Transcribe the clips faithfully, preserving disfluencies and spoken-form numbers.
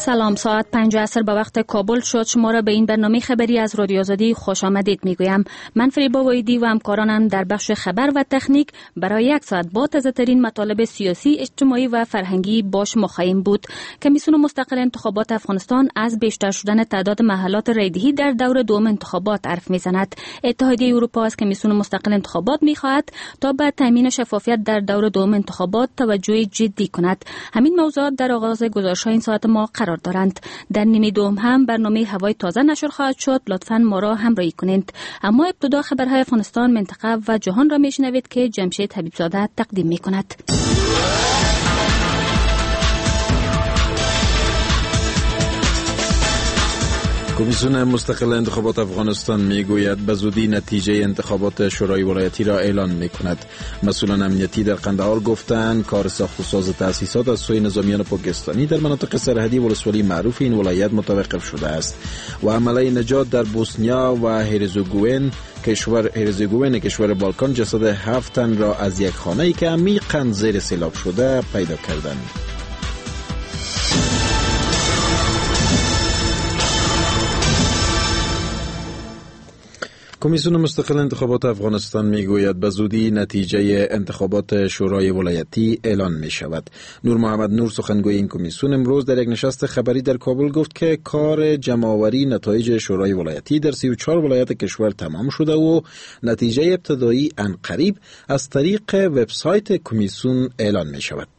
سلام، ساعت پنج عصر به وقت کابل شد. شما را به این برنامه خبری از رادیو آزادی خوش آمدید میگویم. من فریبا وایدی و همکارانم در بخش خبر و تکنیک برای یک ساعت با تازه ترین مطالب سیاسی، اجتماعی و فرهنگی باش مخایم بود. کمیسیون مستقل انتخابات افغانستان از بیشتر شدن تعداد محلات رایدهی در دور دوم انتخابات حرف میزند. اتحادیه اروپا از کمیسیون مستقل انتخابات میخواهد تا به تامین شفافیت در دور دوم انتخابات توجه جدی کند. همین موضوعات در آغاز گزارش‌های این ساعت ما قرار دارند. در نیمه دوم هم برنامه هوای تازه نشر خواهد شد. لطفاً ما را همراهی کنید. اما ابتدا خبرهای افغانستان، منطقه و جهان را میشنوید که جمشید حبیبزاده تقدیم میکند. کمیسیون مستقل انتخابات افغانستان میگوید به زودی نتیجه انتخابات شورای ولایتی را اعلان میکند. مسئولان امنیتی در قندهار گفتند کار ساخت و ساز تأسیسات از سوی نظامیان پاکستانی در مناطق سرحدی ولسوالی معروف این ولایت متوقف شده است و عمله نجات در بوسنیا و هرزگوین کشور هرزگوین کشور بالکان جسد هفت تن را از یک خانه‌ای که عمیقاً زیر سیلاب شده پیدا کردند. کمیسیون مستقل انتخابات افغانستان میگوید به زودی نتیجه انتخابات شورای ولایتی اعلان می شود. نور محمد نور سخنگوی این کمیسیون امروز در یک نشست خبری در کابل گفت که کار جمع‌آوری نتایج شورای ولایتی در سی و چهار ولایت کشور تمام شده و نتیجه ابتدایی عنقریب از طریق وبسایت کمیسیون اعلان می شود.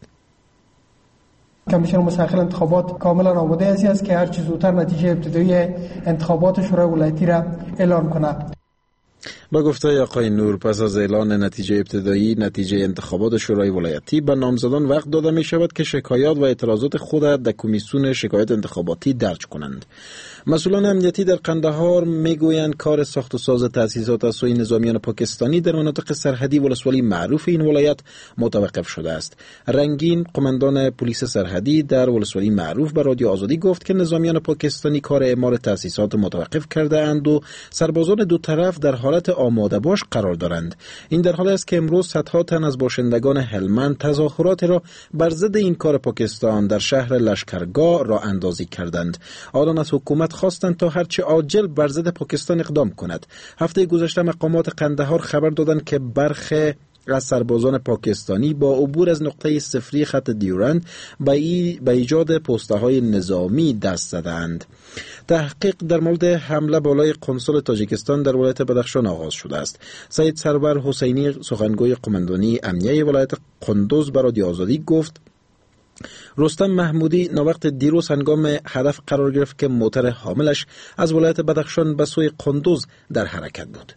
کمیسیون مستقل انتخابات کاملا آماده است که هر چه زودتر نتیجه ابتدایی انتخابات شورای ولایتی را اعلان کند. با گفته آقای نور پس از اعلان نتیجه ابتدایی نتیجه انتخابات شورای ولایتی به نامزدان وقت داده می شود که شکایات و اعتراضات خود در کمیسیون شکایت انتخاباتی درج کنند. مسئولان امنیتی در قندهار میگویند کار ساخت و ساز تأسیسات از سوی نظامیان پاکستانی در مناطق سرحدی ولسوالی معروف این ولایت متوقف شده است. رنگین قماندان پلیس سرحدی در ولسوالی معروف به رادیو آزادی گفت که نظامیان پاکستانی کار اعمار تأسیسات متوقف کرده اند و سربازان دو طرف در حالت آماده باش قرار دارند. این در حالی است که امروز صدها تن از باشندگان هلمند تظاهرات را بر ضد این کار پاکستان در شهر لشکرگاه راه اندازی کردند. آنان از حکومت خواستند تا هرچه عاجل بر ضد پاکستان اقدام کند. هفته گذشته مقامات قندهار خبر دادند که برخی از سربازان پاکستانی با عبور از نقطه صفری خط دیورند به ایجاد پست‌های نظامی دست زدند. تحقیق در مورد حمله بالای قنسل تاجیکستان در ولایت بدخشان آغاز شده است. سید سرور حسینی سخنگوی قماندانی امنیه ولایت قندوز به رادیو آزادی گفت رستم محمودی ناوقت دیروز هنگام هدف قرار گرفت که موتر حاملش از ولایت بدخشان به سوی قندوز در حرکت بود.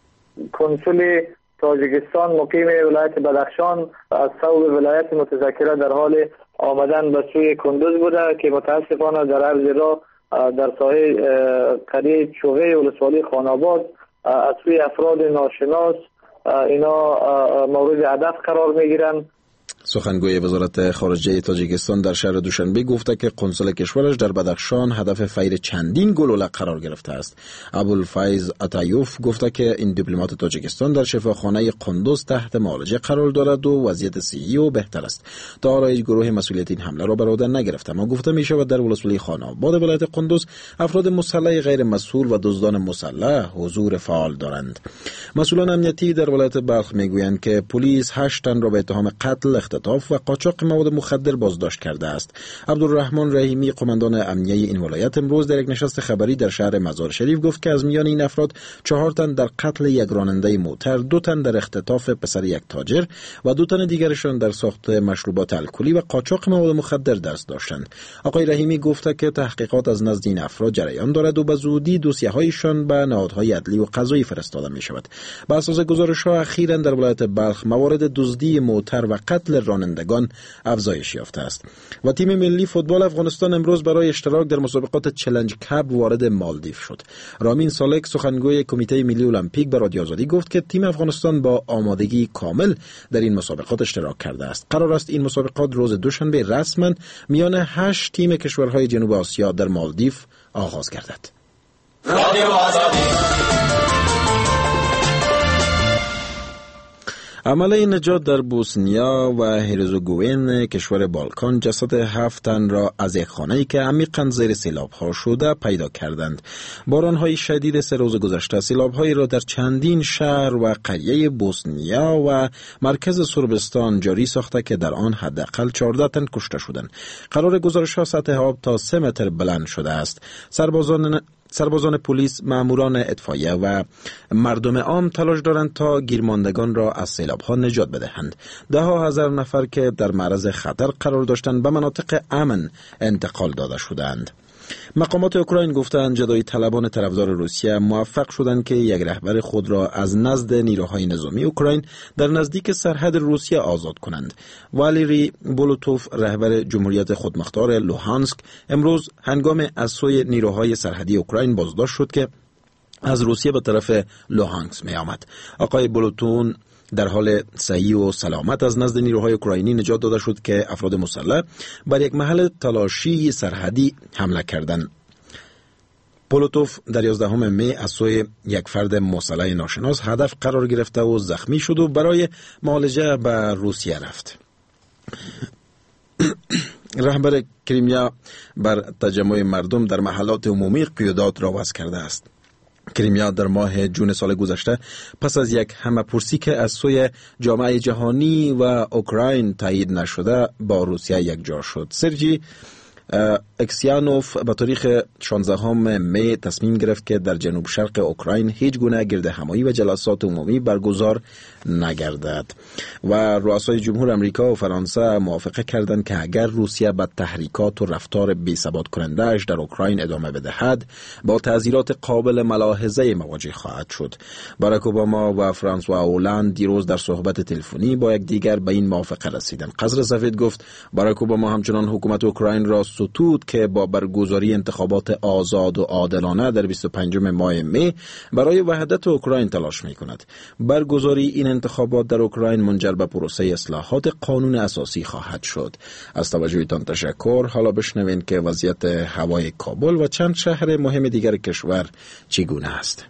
کنسول تاجیکستان مقیم ولایت بدخشان از صوب ولایت متذکره در حال آمدن به سوی کندوز بوده که متاسفانه در عرض راه در ساحه قریه چوغه ولسوالی خاناباد از سوی افراد ناشناس اینا مورد هدف قرار میگیرند. سخنگوی وزارت خارجه تاجیکستان در شهر دوشنبه گفته که قنسل کشورش در بدخشان هدف فیر چندین گلوله قرار گرفته است. ابوالفیض عطایوف گفته که این دیپلمات تاجیکستان در شفاخانه قندوز تحت معالجه قرار دارد و وضعیت صحی او بهتر است. تا حالا هیچ گروه مسئولیت این حمله را بر عهده نگرفته، اما گفته می شود در ولسوالی خاناباد ولایت قندوز افراد مسلح غیر مسئول و دزدان مسلح حضور فعال دارند. مسئولان امنیتی در ولایت بلخ میگویند که پلیس هشت تن را به اتهام قتل، اختطاف و قاچاق مواد مخدر بازداشت کرده است. عبدالرحمن رحیمی قماندان امنیه این ولایت امروز در یک نشست خبری در شهر مزار شریف گفت که از میان این افراد چهار تن در قتل یک راننده موتر، دو تن در اختطاف پسر یک تاجر و دو تن دیگرشان در ساخت مشروبات الکلی و قاچاق مواد مخدر دست داشتند. آقای رحیمی گفت که تحقیقات از نزد این افراد جریان دارد و به زودی دوسیه‌هایشان به نهادهای عدلی و قضایی فرستاده می شود. بر اساس گزارش‌ها اخیراً در ولایت بلخ موارد دزدی موتر و قتل رانندگان افزایش یافته است. و تیم ملی فوتبال افغانستان امروز برای اشتراک در مسابقات چلنج کپ وارد مالدیو شد. رامین سالک سخنگوی کمیته ملی المپیک به رادیو آزادی گفت که تیم افغانستان با آمادگی کامل در این مسابقات اشتراک کرده است. قرار است این مسابقات روز دوشنبه رسما میان هشت تیم کشورهای جنوب آسیا در مالدیو آغاز گردد. رادیو آزادی. عمله نجات در بوسنیا و هرزگوین کشور بالکان جسد هفت تن را از یک خانه‌ای که عمیقاً زیر سیلاب‌ها شده پیدا کردند. باران‌های شدید سه روز گذشته سیلاب‌هایی را در چندین شهر و قریه بوسنیا و مرکز سربستان جاری ساخته که در آن حداقل چهارده تن کشته شدند. قرار گزارش‌ها سطح آب تا سه متر بلند شده است. سربازان سربازان پلیس، ماموران اطفائیه و مردم عام تلاش دارند تا گیرماندگان را از سیلاب‌ها نجات بدهند. ده ها هزار نفر که در معرض خطر قرار داشتند به مناطق امن انتقال داده شدند. مقامات اوکراین گفتند جدایی طلبان طرفدار روسیه موفق شدند که یک رهبر خود را از نزد نیروهای نظامی اوکراین در نزدیک سرحد روسیه آزاد کنند. والری بولوتوف، رهبر جمهوریت خودمختار لوهانسک، امروز هنگام از سوی نیروهای سرحدی اوکراین بازداشت شد که از روسیه به طرف لوهانسک می آمد. آقای بولوتون در حال صحی و سلامت از نزد نیروهای اوکراینی نجات داده شد که افراد مسلح بر یک محل تلاشی سرحدی حمله کردند. پولوتوف در یازدهم می از سوی یک فرد مسلح ناشناس هدف قرار گرفته و زخمی شد و برای معالجه به روسیه رفت. رهبر کریمیا بر تجمع مردم در محلات عمومی قیودات را وضع کرده است. کریمیا در ماه جون سال گذشته پس از یک همه‌پرسی که از سوی جامعه جهانی و اوکراین تایید نشده با روسیه یکجا شد. سرجی اکسیانوف به تاریخ شانزدهم می تصمیم گرفت که در جنوب شرق اوکراین هیچ گونه گردهمایی و جلسات عمومی برگزار نگردد و رؤسای جمهور امریکا و فرانسه موافقه کردند که اگر روسیه به تحریکات و رفتار بی‌ثبات کننده‌اش در اوکراین ادامه بدهد با تعزیرات قابل ملاحظه مواجه خواهد شد. باراک اوباما و فرانسوا هولند دیروز در صحبت تلفنی با یکدیگر به این موافقه رسیدند. قصر سفید گفت باراک اوباما همچنان حکومت اوکراین را ستود که با برگزاری انتخابات آزاد و عادلانه در بیست و پنجم ماه می برای وحدت اوکراین تلاش می کند. برگزاری این انتخابات در اوکراین منجر به پروسه اصلاحات قانون اساسی خواهد شد. از توجهتان تشکر. حالا بشنوین که وضعیت هوای کابل و چند شهر مهم دیگر کشور چگونه است.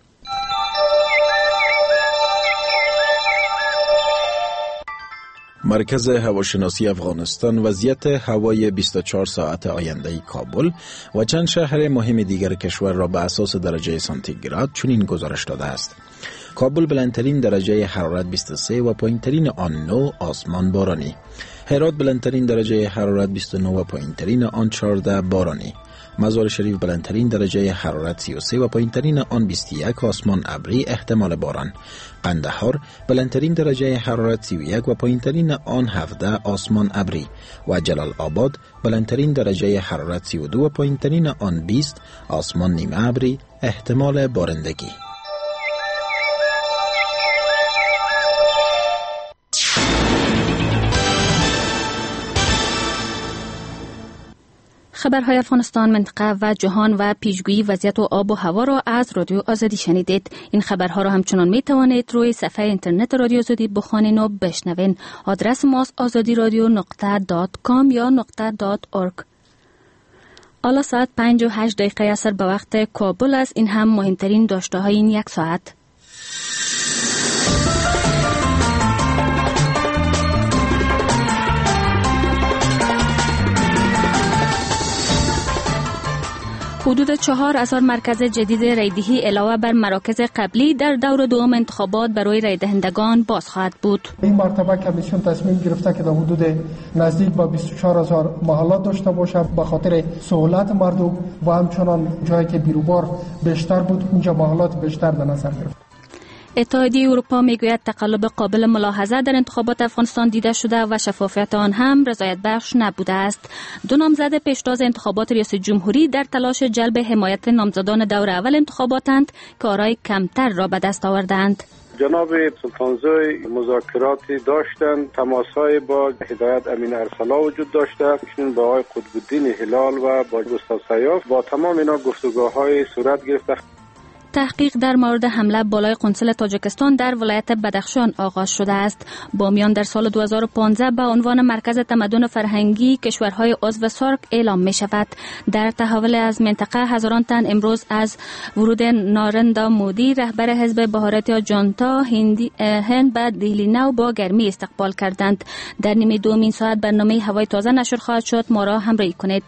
مرکز هواشناسی افغانستان وضعیت هوای بیست و چهار ساعت آینده کابل و چند شهر مهم دیگر کشور را به اساس درجه سانتیگراد چنین گزارش داده است. کابل بلندترین درجه حرارت بیست و سه و پایینترین آن نه آسمان بارانی. هرات بلندترین درجه حرارت بیست و نه و پایینترین آن چهارده بارانی. مزار شریف بلندترین درجه حرارت سی و سه و پایینترین آن بیست و یک آسمان ابری احتمال باران. قندهار بلندترین درجه حرارت سی و یک و پایینترین آن هفده آسمان ابری و جلال آباد بلندترین درجه حرارت سی و دو و پایینترین آن بیست آسمان نیمه ابری احتمال بارندگی. خبرهای افغانستان، منطقه و جهان و پیشگویی وضعیت و آب و هوا را از رادیو آزادی شنیدید. این خبرها را همچنان می توانید روی صفحه اینترنت رادیو آزادی بخوانید و بشنوید. آدرس ماست آزادی رادیو نقطه دات کام یا نقطه دات اورگ. حالا ساعت پنج و هشت دقیقه عصر به وقت کابل است. این هم مهمترین داشته های این یک ساعت. حدود چهار هزار مرکز جدید رایدهی علاوه بر مراکز قبلی در دور دوم انتخابات برای رای دهندگان باز خواهد بود. این مرتبه کمیسیون تصمیم گرفته که در حدود نزدیک به بیست و چهار هزار محلات داشته باشه به خاطر سهولت مردم و همچنان جایی که بیروبار بیشتر بود اونجا محلات بیشتر در نظر گرفت. اتحادیه اروپا میگوید تقلب قابل ملاحظه در انتخابات افغانستان دیده شده و شفافیت آن هم رضایت بخش نبوده است. دو نامزد پیشتاز انتخابات ریاست جمهوری در تلاش جلب حمایت نامزدان دور اول انتخاباتند که آرای کمتر را به دست آوردند. جناب سلطانزوی مذاکراتی داشتند، تماسهای با هدایت امین ارسلا وجود داشته، همچنین با آقای قطب‌الدین هلال و با گستاو سیاف با تمام اینا گفتگوهای صورت گرفته. تحقیق در مورد حمله بالای قنصل تاجیکستان در ولایت بدخشان آغاز شده است. بامیان در سال دو هزار و پانزده به عنوان مرکز تمدن فرهنگی کشورهای عضو سارک اعلام می شود. در تحول از منطقه هزاران تن امروز از ورود نارندا مودی رهبر حزب بهارتی جانتا هند به دهلی نو با گرمی استقبال کردند. در نیمه دومین ساعت برنامه هوای تازه نشر خواهد شد. ما را همراهی کنید.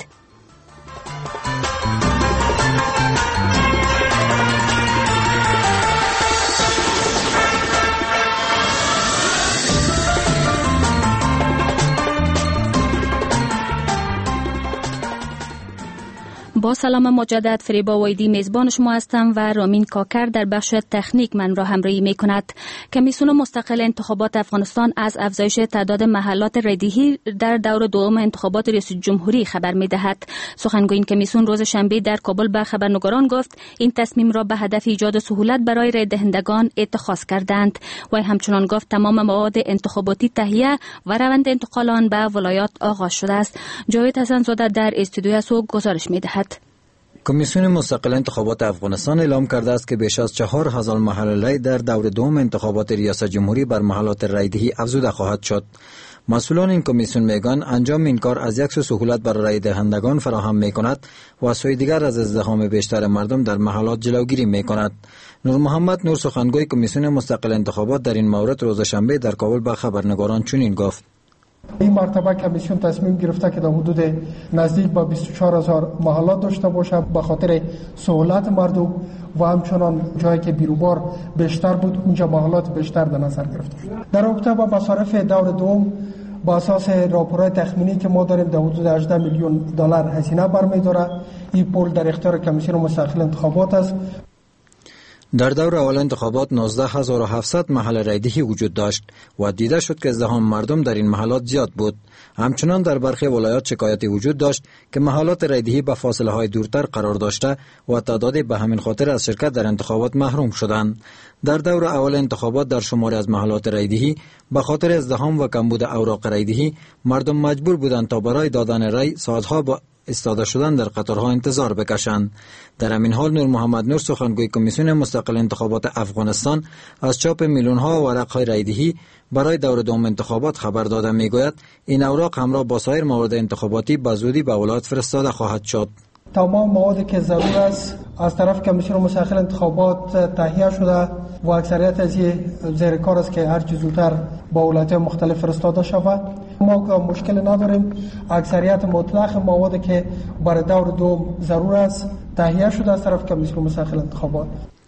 با سلام مجدد، فریبا ویدی میزبان شما هستم و رامین کاکر در بخش تکنیک من را همراهی می کند. کمیسیون مستقل انتخابات افغانستان از افزایش تعداد محلات رایدهی در دور دوم انتخابات ریاست جمهوری خبر می دهد. سخنگوی این کمیسیون روز شنبه در کابل به خبرنگاران گفت این تصمیم را به هدف ایجاد سهولت برای رای دهندگان اتخاذ کردند. و همچنان گفت تمام مواد انتخاباتی تهیه و روند انتقال آن به ولایات آغاز شده است. جاوید حسن زاده در استودیو سو گزارش می دهد. کمیسیون مستقل انتخابات افغانستان اعلام کرده است که بیش از چهار هزار محل رای در دور دوم انتخابات ریاست جمهوری بر محلات رایدهی افزوده خواهد شد. مسئولان این کمیسیون میگن انجام این کار از یک سو سهولت برای رای دهندگان فراهم میکند و از سوی دیگر از ازدحام بیشتر مردم در محلات جلوگیری میکند. نور محمد نور سخنگوی کمیسیون مستقل انتخابات در این مورد روز شنبه در کابل به خبرنگاران چنین گفت: این مرتبه کمیسیون تصمیم گرفته که در حدود نزدیک به بیست و چهار هزار محلات داشته باشه به خاطر سهولت مردم و همچنان جایی که بیروبار بیشتر بود اونجا محلات بیشتر در نظر گرفته. در رابطه با مصارف دور دوم با اساس راپورهای تخمینی که ما داریم در حدود هجده میلیون دلار هزینه برمی‌داره. این پول در اختیار کمیسیون مستقل انتخابات است. در دور اول انتخابات نوزده هزار و هفتصد محل رایدهی وجود داشت و دیده شد که ازدحام مردم در این محلات زیاد بود. همچنان در برخی ولایات شکایتی وجود داشت که محلات رایدهی به فاصله های دورتر قرار داشته و تعدادی به همین خاطر از شرکت در انتخابات محروم شدند. در دور اول انتخابات در شماری از محلات رایدهی به خاطر ازدحام و کمبود اوراق رایدهی مردم مجبور بودند تا برای دادن رای ساعتها با استاده شدن در قطارها انتظار بکشند. در همین حال نور محمد نور سخنگوی کمیسیون مستقل انتخابات افغانستان از چاپ میلیون ها ورق‌های رایدهی برای دور دوم انتخابات خبر داده میگوید این اوراق همراه با سایر موارد انتخاباتی به زودی به ولایت فرستاده خواهد شد. تمام موادی که ضرور است از طرف کمیسیون مستقل انتخابات تهیه شده و اکثریت از این زیر کار است که هر چه زودتر با ولایت‌های مختلف فرستاده شود. ما مشکل نداریم. اکثریت مطلق موادی که برای دور دوم ضرور است تهیه شده از طرف کمیسیون مستقل انتخابات.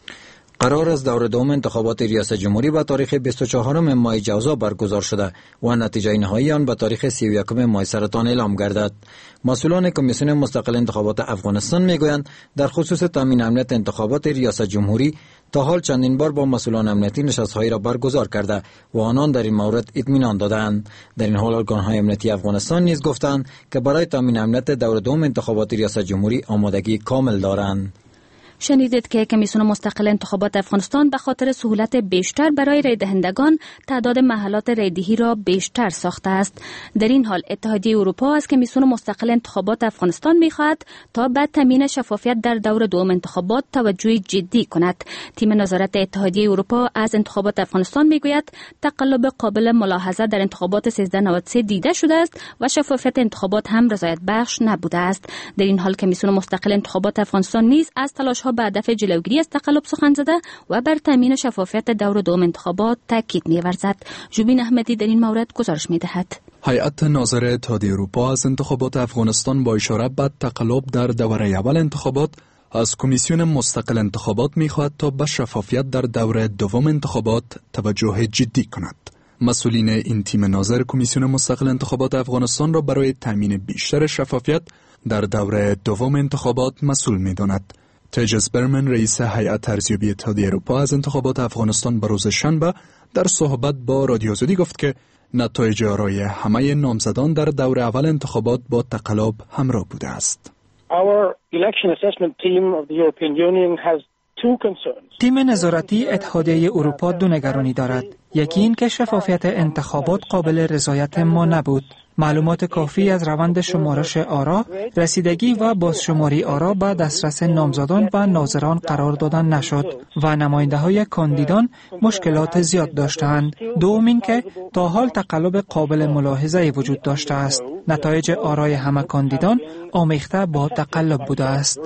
قرار است دور دوم انتخابات ریاست جمهوری به تاریخ بیست و چهارم ماه جوزا برگزار شده و نتیجه نهایی آن به تاریخ سی و یکم ماه سرطان اعلام گردد. مسئولان کمیسیون مستقل انتخابات افغانستان میگویند در خصوص تامین امنیت انتخابات ریاست جمهوری تا حال چندین بار با مسئولان امنیتی نشست‌هایی را برگزار کرده و آنان در این مورد اطمینان دادند. در این حال ارگان‌های امنیتی افغانستان نیز گفتند که برای تامین امنیت دور دوم انتخابات ریاست جمهوری آمادگی کامل دارند. شنیدید که کمیسیون مستقل انتخابات افغانستان به خاطر سهولت بیشتر برای رای دهندگان تعداد محلات رایدهی را بیشتر ساخته است. در این حال اتحادیه اروپا از کمیسیون مستقل انتخابات افغانستان می‌خواهد تا به تامین شفافیت در دور دوم انتخابات توجه جدی کند. تیم نظارت اتحادیه اروپا از انتخابات افغانستان میگوید تقلب قابل ملاحظه در انتخابات سیزده نود و سه دیده شده است و شفافیت انتخابات هم رضایت بخش نبوده است. در این حال کمیسیون مستقل انتخابات افغانستان نیز از تلاش ها به هدف جلوگیری از تقلب سخن زده و بر تامین شفافیت دور دوم انتخابات تاکید می‌ورزد. جوبین احمدی در این مورد گزارش می‌دهد. هیئت ناظر اتحادیه اروپا از انتخابات افغانستان با اشاره به تقلب در دوره اول انتخابات از کمیسیون مستقل انتخابات می‌خواهد تا به شفافیت در دوره دوم انتخابات توجه جدی کند. مسئولین این تیم ناظر کمیسیون مستقل انتخابات افغانستان را برای تامین بیشتر شفافیت در دوره دوم انتخابات مسئول می‌داند. تجس برمن رئیس هیئت ارزیابی اتحادیه اروپا از انتخابات افغانستان به روز شنبه در صحبت با رادیو آزادی گفت که نتایج آرای همه نامزدان در دور اول انتخابات با تقلب همراه بوده است. تیم نظارتی اتحادیه اروپا دو نگرانی دارد. یکی این که شفافیت انتخابات قابل رضایت ما نبود. معلومات کافی از روند شمارش آرا، رسیدگی و بازشماری آرا به دسترس نامزدان و ناظران قرار دادن نشد و نماینده های کاندیدان مشکلات زیاد داشتند. دوم این که تا حال تقلب قابل ملاحظه وجود داشته است. نتایج آرای همه کاندیدان آمیخته با تقلب بوده است.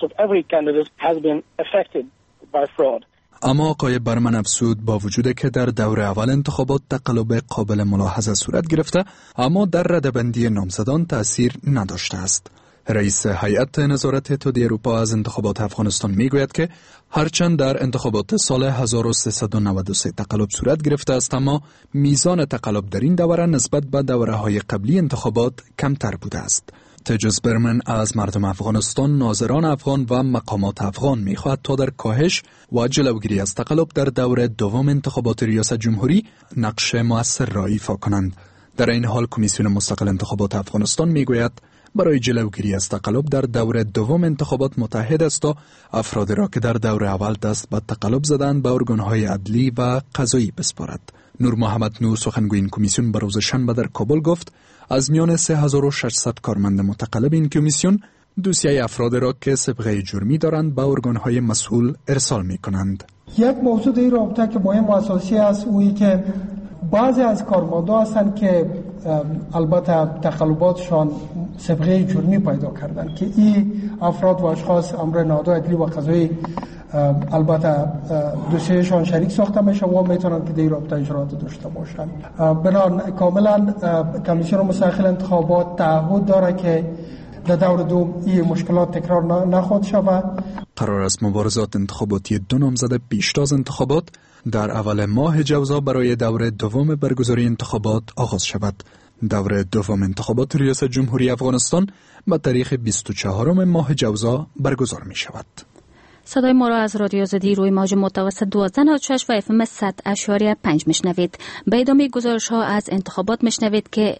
اما آقای برمن افزود با وجود که در دور اول انتخابات تقلب قابل ملاحظه صورت گرفته، اما در رده‌بندی نامزدان تأثیر نداشته است. رئیس هیئت نظارت اتحادیه اروپا از انتخابات افغانستان میگوید که هرچند در انتخابات سال هزار و سیصد و نود و سه تقلب صورت گرفته است، اما میزان تقلب در این دوره نسبت به دوره‌های قبلی انتخابات کمتر بوده است. تجس برمن از مردم افغانستان، ناظران افغان و مقامات افغان می‌خواهد تا در کاهش و جلوگیری از تقلب در دور دوم انتخابات ریاست جمهوری نقش مؤثر را ایفا کنند. در این حال کمیسیون مستقل انتخابات افغانستان میگوید برای جلوگیری از تقلب در دور دوم انتخابات متحد است تا افرادی را که در دور اول دست به تقلب زدند به ارگان‌های عدلی و قضایی بسپارد. نور محمد نور، سخنگوی این کمیسیون، به روز شنبه در کابل گفت از میان سه هزار و ششصد کارمند متقلب این کمیسیون دوسیه افراد را که سابقه جرمی دارند به ارگان‌های مسئول ارسال می‌کنند. یک موضوع در رابطه که مهم و اساسی است اویی که بعضی از کارمندان هستند که البته تقلباتشان سابقه جرمی پیدا کردند که این افراد و اشخاص امر نهادهای عدلی و قضایی البته دوسیهشان شریک ساخته میشه و میتونن که در رابطه اجرات داشته باشن. بنابراین کاملا کمیسیون مستقل انتخابات تعهد داره که در دور دوم این مشکلات تکرار نخواهد شود. قرار است مبارزات انتخاباتی دو نامزد پیشتاز انتخابات در اول ماه جوزا برای دور دوم برگزاری انتخابات آغاز شود. دور دوم انتخابات ریاست جمهوری افغانستان به تاریخ بیست و چهارم ماه جوزا برگزار می شود. صدای ما را از رادیو آزادی روی موج متوسط دوازده نود و شش و اف ام صد اشاری پنج میشنوید. به ادامه گزارش ها از انتخابات میشنوید که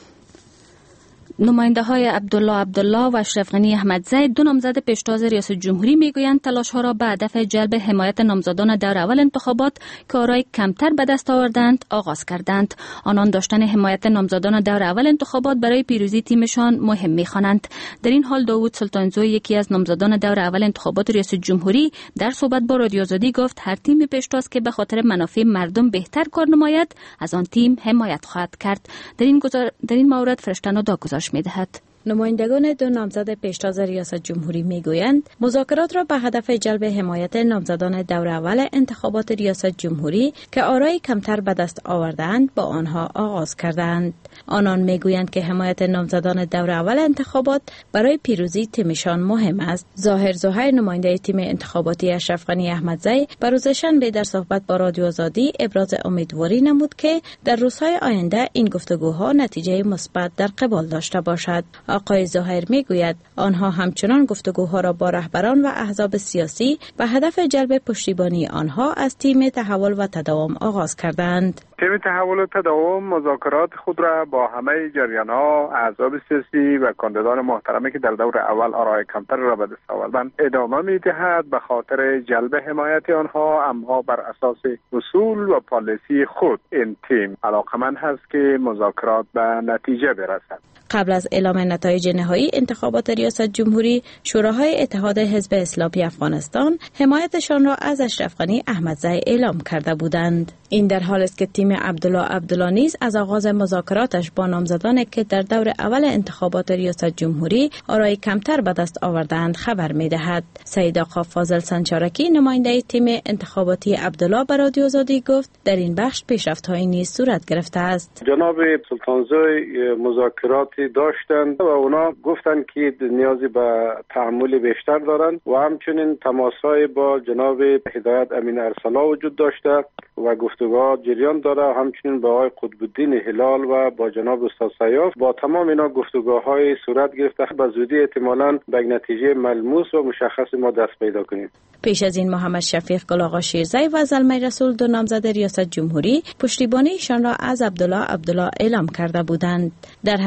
نماینده های عبدالله عبدالله و اشرف غنی احمدزی، دو نامزد پیشتاز ریاست جمهوری، میگویند تلاش ها را به هدف جلب حمایت نامزدان در اول انتخابات که آرای کمتر به دست آوردند آغاز کردند. آنان داشتن حمایت نامزدان در اول انتخابات برای پیروزی تیمشان مهم می‌خوانند. در این حال داوود سلطانزوی، یکی از نامزدان در اول انتخابات ریاست جمهوری، در صحبت با رادیو آزادی گفت هر تیم پیشتاز که به خاطر منافع مردم بهتر کار نماید از آن تیم حمایت خواهد کرد. در این گزار... در این مورد فرشته‌ندا گزارش می‌دهد. نمایندگان دو نامزد پیشتاز ریاست جمهوری میگویند مذاکرات را به هدف جلب حمایت نامزدان دور اول انتخابات ریاست جمهوری که آرای کمتر به دست آوردند با آنها آغاز کردند. آنان میگویند که حمایت نامزدان دور اول انتخابات برای پیروزی تیمشان مهم است. ظاهر ظاهر، نماینده تیم انتخاباتی اشرف غنی احمدزی، بر روز شنبه در صحبت با رادیو آزادی ابراز امیدواری نمود که در روزهای آینده این گفتگوها نتیجه مثبت در قبال داشته باشد. آقای ظاهر میگوید آنها همچنان گفتگوها را با رهبران و احزاب سیاسی به هدف جلب پشتیبانی آنها از تیم تحول و تداوم آغاز کردند. تیم تحول و تداوم مذاکرات خود را با همه جریان‌ها، احزاب سیاسی و کاندیدان محترمی که در دور اول آرای کمتر را به دست آوردند ادامه می‌دهد به خاطر جلب حمایت آنها، اما بر اساس اصول و پالیسی خود این تیم علاقمند هست که مذاکرات به نتیجه برسد. قبل از اعلام نتایج نهایی انتخابات ریاست جمهوری، شوراهای اتحاد حزب اسلامی افغانستان حمایتشان را از اشرف غنی احمدزی اعلام کرده بودند. این در حال است که تیم عبدالله عبدالله نیز از آغاز مذاکراتش با نامزدانی که در دور اول انتخابات ریاست جمهوری آرای کمتر به دست آوردند خبر می‌دهد. سید آقا فاضل سنچارکی، نماینده تیم انتخاباتی عبدالله، به رادیو آزادی گفت در این بخش پیشرفت‌هایی نیز صورت گرفته است. جناب سلطانزوی مذاکرات داشتند و اونا گفتند که نیازی به تعامل بیشتر دارند و همچنین تماس‌های با جناب هدایت امین ارسلا وجود داشته و گفتگوها جریان داره، همچنین با آقای قطب‌الدین هلال و با جناب استاد سیاف. با تمام اینا گفتگوهای صورت گرفته، به زودی احتمالاً به نتیجه ملموس و مشخص ما دست پیدا کنیم. پیش از این محمد شفیق گل آقا شیرزی و زلمه رسول، دو نامزد ریاست جمهوری، پشتیبانیشان را از عبدالله عبدالله اعلام کرده بودند. در همین حال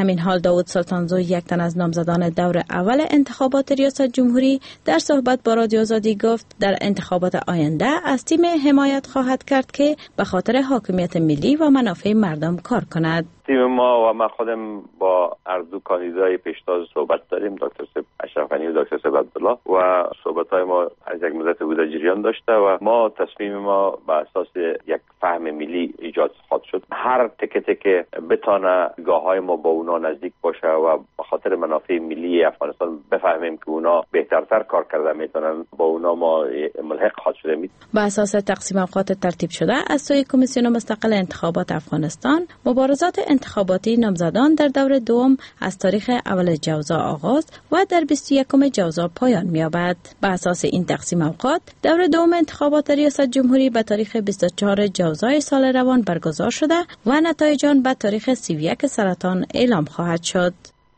داوود سلطانزو، یک تن از نامزدان دور اول انتخابات ریاست جمهوری، در صحبت با رادیو آزادی گفت در انتخابات آینده از تیم حمایت خواهد کرد که به خاطر حاکمیت ملی و منافع مردم کار کند. تیم ما و من خودم با اردو کاندیدای پیشتاز صحبت داریم، دکتر سید اشرف غنی و دکتر سید عبدالله، و صحبت‌های ما از یک مدت بوده جریان داشته و ما تصمیم ما بر اساس یک فهم ملی ایجاد خواهد شد. هر تکه تکه بتانه گاه‌های ما با اونا نزدیک باشه و به خاطر منافع ملی افغانستان بفهمیم که اونا بهترتر کار کرده میتونن، با اونا ما ملحق خواهد شدیم. بر اساس تقسیم اوقات ترتیب شده از سوی کمیسیون مستقل انتخابات افغانستان، مبارزات انتخاباتی نامزدان در دور دوم از تاریخ اول جوزا آغاز و در بیست و یکم جوزا پایان می‌یابد. بر اساس این تقسیم اوقات، دور دوم انتخابات ریاست جمهوری به تاریخ بیست و چهارم جوزای سال روان برگزار شده و نتایج آن به تاریخ سی و یکم سرطان اعلام خواهد شد.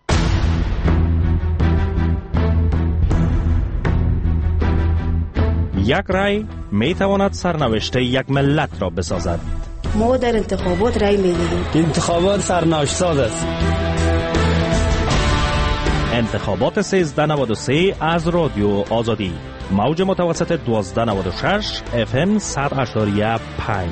یک رای می تواند سرنوشت یک ملت را بسازد. ما در انتخابات رای می دهیم. انتخابات سرنوشت ساز است. انتخابات سیزده نود و سه از رادیو آزادی، موج متوسط دوازده نود و شش اف ام صد اشاریه پنج.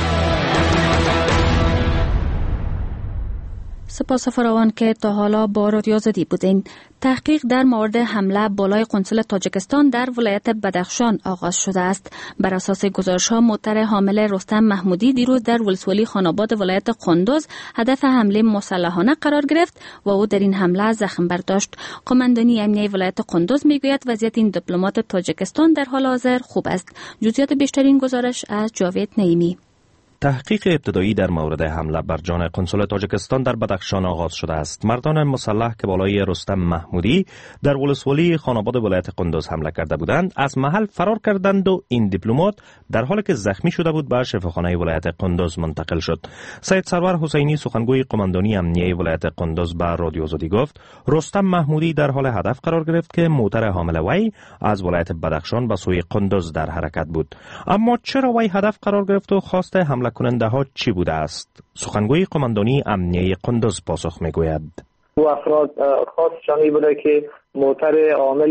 سپاس فراوان که تا حالا با رادیو آزادی بودین. تحقیق در مورد حمله بالای قنصل تاجیکستان در ولایت بدخشان آغاز شده است. بر اساس گزارش‌ها موتر حامل رستم محمودی دیروز در ولسوالی خاناباد ولایت قندوز هدف حمله مسلحانه قرار گرفت و او در این حمله زخم برداشت. قماندانی امنیه ولایت قندوز میگوید وضعیت این دیپلمات تاجیکستان در حال حاضر خوب است. جزئیات بیشتر این گزارش از جاوید نعیمی. تحقیق ابتدایی در مورد حمله بر جان قنصل تاجیکستان در بدخشان آغاز شده است. مردان مسلح که بالای رستم محمودی در ولسوالی خاناباد ولایت قندوز حمله کرده بودند از محل فرار کردند و این دیپلمات در حالی که زخمی شده بود به شفاخانه ولایت قندوز منتقل شد. سید سرور حسینی سخنگوی قماندانی امنیه ولایت قندوز به رادیو آزادی گفت رستم محمودی در حال هدف قرار گرفت که موتر حامل وی از ولایت بدخشان به سوی قندوز در حرکت بود. اما چرا وی هدف قرار گرفت و خواست حمله کننده ها چی بوده است؟ سخنگوی قماندانی امنیه قندوز پاسخ میگوید. او افراد خواستشان این بوده که موتر عامل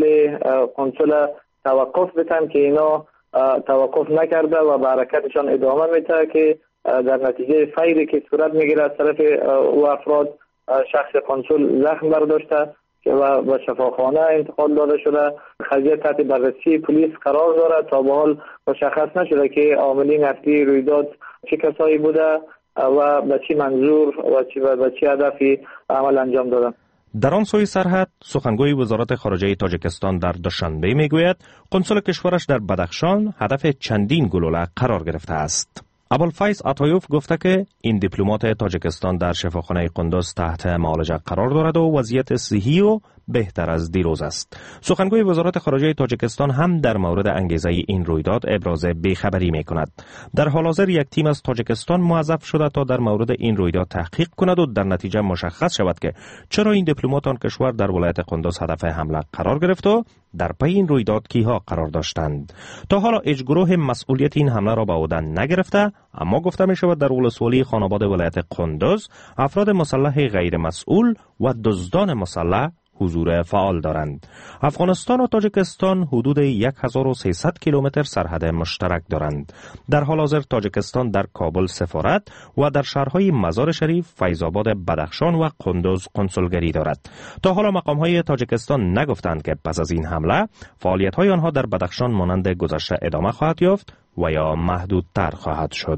قنصل توقف بتن که اینا توقف نکرده و به حرکتشان ادامه میده که در نتیجه فیری که صورت میگیره از طرف او افراد شخص قنصل زخم برداشته و به شفاخانه انتقال داده شده. قضیه تحت بررسی پلیس قرار دارد. تا به حال مشخص نشده که عاملین اصلی رویداد چه کسایی بوده و به چه منظور و به چه هدفی عمل انجام دادن. در آن سوی سرحد سخنگوی وزارت خارجه تاجیکستان در دوشنبه میگوید قنصل کشورش در بدخشان هدف چندین گلوله قرار گرفته است. ابوالفیض عطایوف گفته که این دیپلمات تاجیکستان در شفاخانه قندوز تحت معالجه قرار دارد و وضعیت صحی و بهتر از دیروز است. سخنگوی وزارت خارجه تاجیکستان هم در مورد انگیزه این رویداد ابراز بیخبری می کند. در حال حاضر یک تیم از تاجیکستان موظف شده تا در مورد این رویداد تحقیق کند و در نتیجه مشخص شود که چرا این دیپلمات آن کشور در ولایت قندوز هدف حمله قرار گرفت و در پی این رویداد کیها قرار داشتند. تا حالا هیچ گروه مسئولیت این حمله را به عهده نگرفته، اما گفته می شود در ولسوالی خاناباد ولایت قندوز افراد مسلح غیر مسئول و دزدان مسلح حضور فعال دارند. افغانستان و تاجیکستان حدود هزار و سیصد کیلومتر سرحد مشترک دارند. در حال حاضر تاجیکستان در کابل سفارت و در شهرهای مزار شریف، فیض‌آباد، بدخشان و قندوز کنسولگری دارد. تا حالا مقام‌های تاجیکستان نگفتند که پس از این حمله فعالیت‌های آنها در بدخشان مانند گذشته ادامه خواهد یافت و یا محدودتر خواهد شد.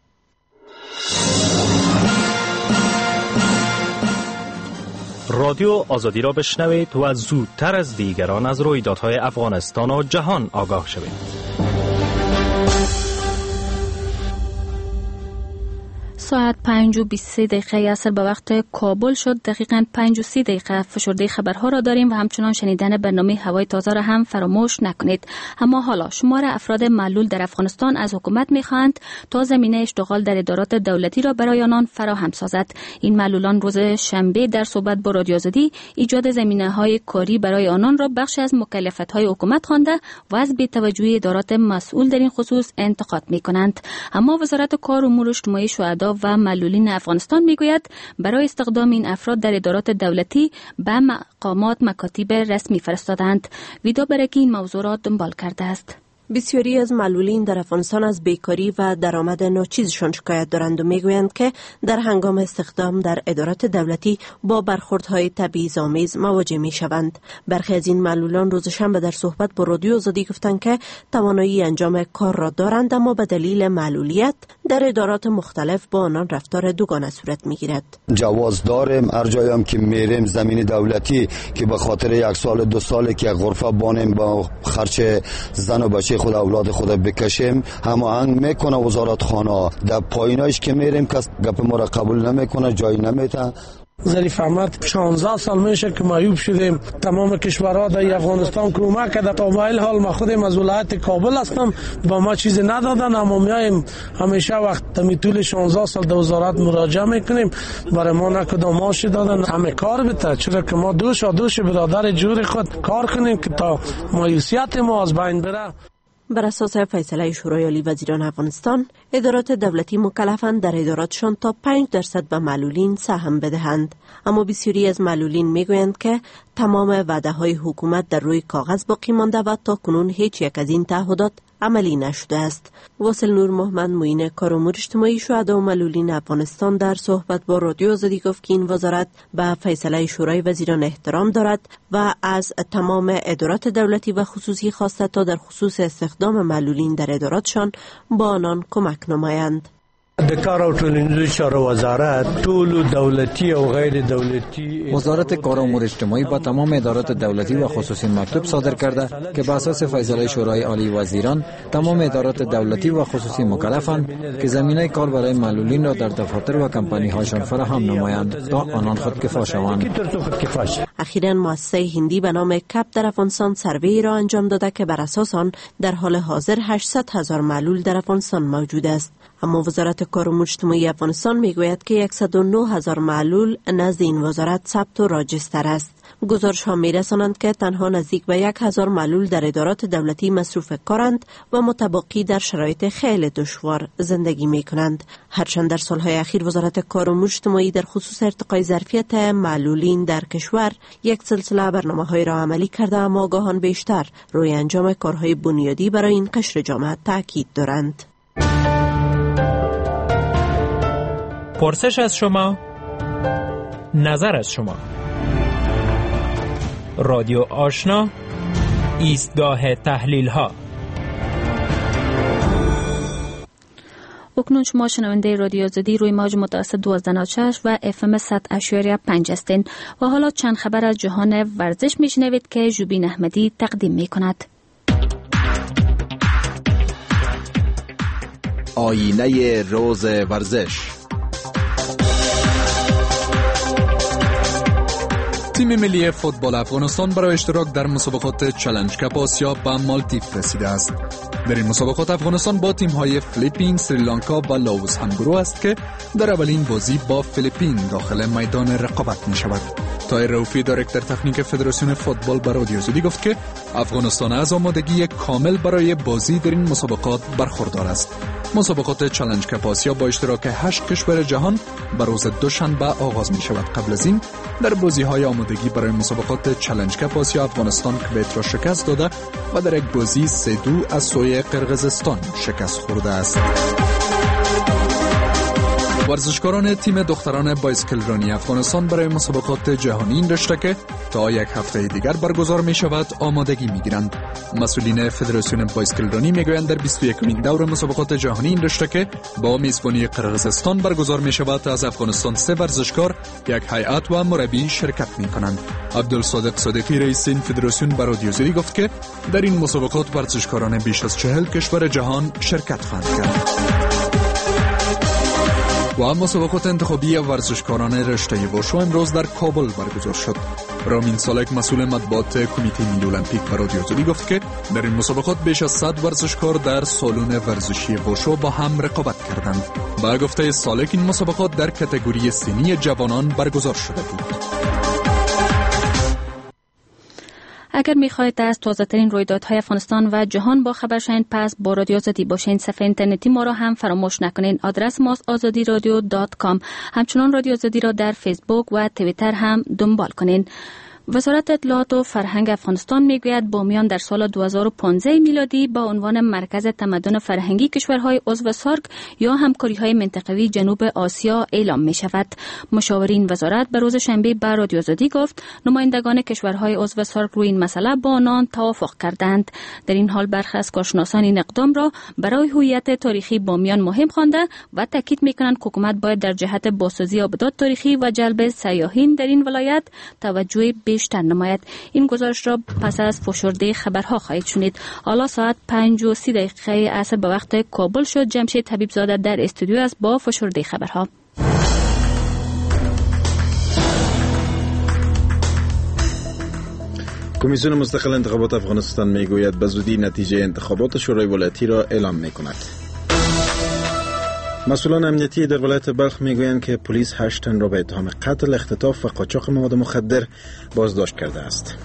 رادیو آزادی را بشنوید و زودتر از دیگران از رویدادهای افغانستان و جهان آگاه شوید. ساعت پنج و بیست و سه دقیقه عصر به وقت کابل شد. دقیقاً پنج و سی دقیقه فشرده خبرها را داریم و همچنان شنیدن برنامه هوای تازه را هم فراموش نکنید. اما حالا شمار افراد معلول در افغانستان از حکومت می‌خواهند تا زمینه اشتغال در ادارات دولتی را برای آنان فراهم سازد. این معلولان روز شنبه در صحبت با رادیو آزادی ایجاد زمینه‌های کاری برای آنان را بخش از مکلفیت‌های حکومت خوانده و از بی‌توجهی ادارات مسئول در این خصوص انتقاد می‌کنند. اما وزارت کار و امور اجتماعی، شهدا و معلولین افغانستان میگوید برای استخدام این افراد در ادارات دولتی به مقامات مکاتب رسمی فرستادند. ویدا برکی این موضوع را دنبال کرده است. بسیاری از معلولین در افغانستان از بیکاری و درآمد ناچیزشان شکایت دارند و میگویند که در هنگام استخدام در ادارات دولتی با برخوردهای تبعیض‌آمیز مواجه میشوند. برخی از این معلولان روز شنبه در صحبت با رادیو آزادی گفتند که توانایی انجام کار را دارند، اما به دلیل معلولیت در ادارات مختلف با آنان رفتار دوگانه صورت میگیرد. جواز داریم، هر جایی هم که میریم زمین دولتی که به خاطر یک سال دو سال که غرفه بانیم با خرچ زن و بچه خود اولاد خود بکشیم هماهنگ میکنه وزارت خانه. در پایینایش که میریم کس گپ ما را قبول نمیکنه، جایی نمیته. ظریف احمد شانزده سال میشه که معیوب شدیم. تمام کشورها در افغانستان کمک کرده. تا به این حال ما خودم از ولایت کابل هستم، با ما چیزی ندادن، اما میایم همیشه وقت تمی طول شانزده سال در وزارت مراجعه میکنیم، برای ما نکدام معاش دادن. همه کار بده، چرا که ما دوش و دوش برادر جور خود کار کنیم که تا مایوسیت ما از بین بره. بر اساس فیصله شورای عالی وزیران افغانستان، ادارات دولتی مکلفند در اداراتشان تا پنج درصد به معلولین سهم بدهند، اما بسیاری از معلولین میگویند که تمام وعده های حکومت در روی کاغذ باقی مانده و تا کنون هیچ یک از این تعهدات عملی نشده است. واصل نور محمد، معین کار امور اجتماعی شهدا و معلولین افغانستان، در صحبت با رادیو آزادی گفت که این وزارت به فیصله شورای وزیران احترام دارد و از تمام ادارات دولتی و خصوصی خواسته تا در خصوص استخدام معلولین در اداراتشان با آنان کمک نمایند. د کار او ټولنیزو چارو وزارت ټول دولتي او غیر دولتي وزارت کار و امور اجتماعی با تمام ادارات دولتی و خصوصی مکتوب صادر کرده که بر اساس فیصله شورای عالی وزیران تمام ادارات دولتی و خصوصی مکلفند که زمینه کار برای معلولین را در دفاتر و کمپانی هاشان فراهم نمایند تا آنان خودکفا شوند. اخیراً مؤسسه هندی به نام کپ در افغانستان سروی را انجام داده که بر اساس آن در حال حاضر هشتصد هزار معلول در افغانستان موجود است، اما وزارت کار و امور اجتماعی افغانستان میگوید که صد و نه هزار معلول نزد این وزارت ثبت و راجستر است. گزارش ها میرسانند که تنها نزدیک به یک هزار معلول در ادارات دولتی مصروف کارند و متباقی در شرایط خیلی دشوار زندگی می کنند. هرچند در سالهای اخیر وزارت کار و امور اجتماعی در خصوص ارتقای ظرفیت معلولین در کشور یک سلسله برنامه‌های را عملی کرده، اما آگاهان بیشتر روی انجام کارهای بنیادی برای این قشر جامعه تاکید دارند. پرسش از شما، نظر از شما. رادیو آشنا، ایستگاه تحلیل ها. اکنون شما شنونده رادیو آزادی روی موج متوسط دوازده ممیز شش و اف ام صد اشاریه پنج هستین و حالا چند خبر از جهان ورزش میشنوید که جوبین احمدی تقدیم میکند. آینه روز ورزش. تیم ملی فوتبال افغانستان برای اشتراک در مسابقات چالش کپ آسیا به مالدیو رسیده است. در این مسابقات افغانستان با تیم‌های فیلیپین، سریلانکا و لاوس همگرو است که در اولین بازی با فیلیپین داخل میدان رقابت می‌شود. طاهر رؤوفی، دایرکتور تکنیک فدراسیون فوتبال، به رادیو آزادی گفت که افغانستان از آمادگی کامل برای بازی در این مسابقات برخوردار است. مسابقات چالش کپ آسیا با اشتراک هشت کشور جهان بر روز دوشنبه آغاز می شود. قبل از این در بازی‌های آمادگی برای مسابقات چالش کپ آسیا افغانستان کویت را شکست داده و در یک بازی سه دو از سوی قرقیزستان شکست خورده است. ورزشکاران تیم دختران بایسکل رانی افغانستان برای مسابقات جهانی این رشته که تا یک هفته دیگر برگزار می شود آمادگی می گیرند. مسئولین فدراسیون بایسکل رانی می گویند در بیست و یکمین دور مسابقات جهانی این رشته که با میزبانی قرقیزستان برگزار می شود از افغانستان سه ورزشکار، یک هیئت و مربی شرکت می کنند. عبدالصادق صادقی رئیس این فدراسیون به رادیو آزادی گفت که در این مسابقات ورزشکاران بیش از چهل کشور جهان شرکت خواهند کرد. و مسابقات انتخابی ورزشکاران رشته وشو امروز در کابل برگزار شد. رامین سالک، مسئول مطبوعات کمیته ملی المپیک، به رادیو آزادی گفت که در این مسابقات بیش از صد ورزشکار در سالن ورزشی وشو با هم رقابت کردند. با گفته سالک این مسابقات در کاتگوری سنی جوانان برگزار شده بود. اگر می‌خواهید از تازه‌ترین رویدادهای افغانستان و جهان با خبر شوید، پس با رادیو آزادی باشین. صفحه اینترنتی ما را هم فراموش نکنین. آدرس ماست آزادی رادیو دات کام. همچنان رادیو آزادی را در فیسبوک و توییتر هم دنبال کنین. وزارت اطلاعات و فرهنگ افغانستان میگوید بامیان در سال دو هزار و پانزده میلادی با عنوان مرکز تمدن فرهنگی کشورهای عضو سارک یا همکاری‌های منطقوی جنوب آسیا اعلام می شود. مشاورین وزارت به روز شنبه به رادیو آزادی گفت نمایندگان کشورهای عضو سارک روی این مسئله با آنان توافق کردند. در این حال برخی از کارشناسان این اقدام را برای هویت تاریخی بامیان مهم خوانده و تاکید می‌کنند که حکومت باید در جهت بازسازی آبادات تاریخی و جلب سیاحین در این ولایت توجه بیشتر نماید. این گزارش را پس از فشرده خبرها خواهید شنید. حالا ساعت پنج و سی دقیقه عصر به وقت کابل شد. جمشید حبیب زاده در استودیو است با فشرده خبرها. کمیسیون مستقل انتخابات افغانستان میگوید به زودی نتیجه انتخابات شورای ولایتی را اعلام میکند. مسئولان امنیتی در ولایت بلخ میگویند که پلیس هشت تن را به اتهام قتل، اختطاف و قاچاق مواد مخدر بازداشت کرده است.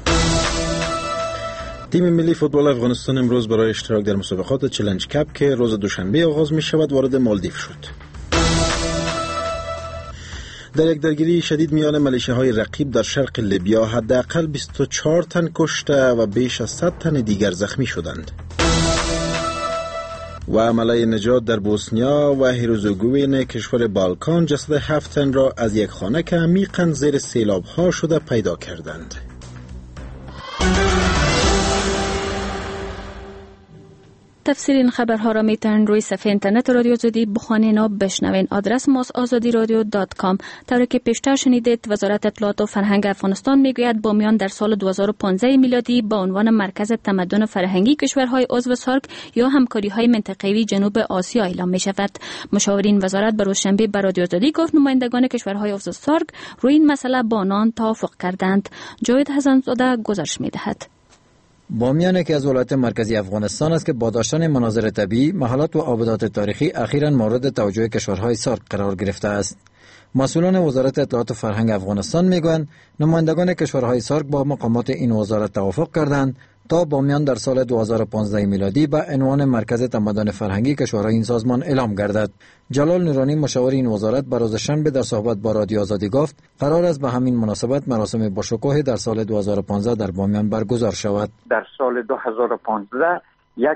تیم ملی فوتبال افغانستان امروز برای اشتراک در مسابقات چلنج کپ که روز دوشنبه آغاز می شود وارد مالدیو شد. در یک درگیری شدید میان ملیشه‌های رقیب در شرق لیبیا حداقل بیست و چهار تن کشته و بیش از صد تن دیگر زخمی شدند. و عمله نجات در بوسنیا و هرزگوین کشور بالکان جسد هفت تن را از یک خانه که عمیقاً زیر سیلاب‌ها شده پیدا کردند. تفسیر این خبرها را میتونید روی صفحه اینترنت رادیو آزادی بخوانین و بشنوین. آدرس ماست آزادی رادیو دات کام. طوری که پیشتر شنیدید، وزارت اطلاعات و فرهنگ افغانستان میگوید بامیان در سال دو هزار و پانزده میلادی با عنوان مرکز تمدن فرهنگی کشورهای عضو سارک یا همکاری‌های منطقوی جنوب آسیا اعلام می شود. مشاورین وزارت به روز شنبه به رادیو آزادی گفت نمایندگان کشورهای عضو سارک روی این مسئله با آنان توافق کردند. جاوید حسن‌زاده گزارش می‌دهد. بامیان یکی از ولایات مرکزی افغانستان است که با داشتن مناظر طبیعی، محلات و آبادات تاریخی اخیراً مورد توجه کشورهای سارک قرار گرفته است. مسئولان وزارت اطلاعات و فرهنگ افغانستان میگویند نمایندگان کشورهای سارک با مقامات این وزارت توافق کردند تا بامیان در سال دو هزار و پانزده میلادی به عنوان مرکز تمدن فرهنگی کشورهای این سازمان اعلام گردد. جلال نورانی مشاور این وزارت به روز شنبه در صحبت با رادیو آزادی گفت قرار است به همین مناسبت مراسم باشکوه در سال دو هزار و پانزده در بامیان برگزار شود. در سال دو هزار و پانزده یک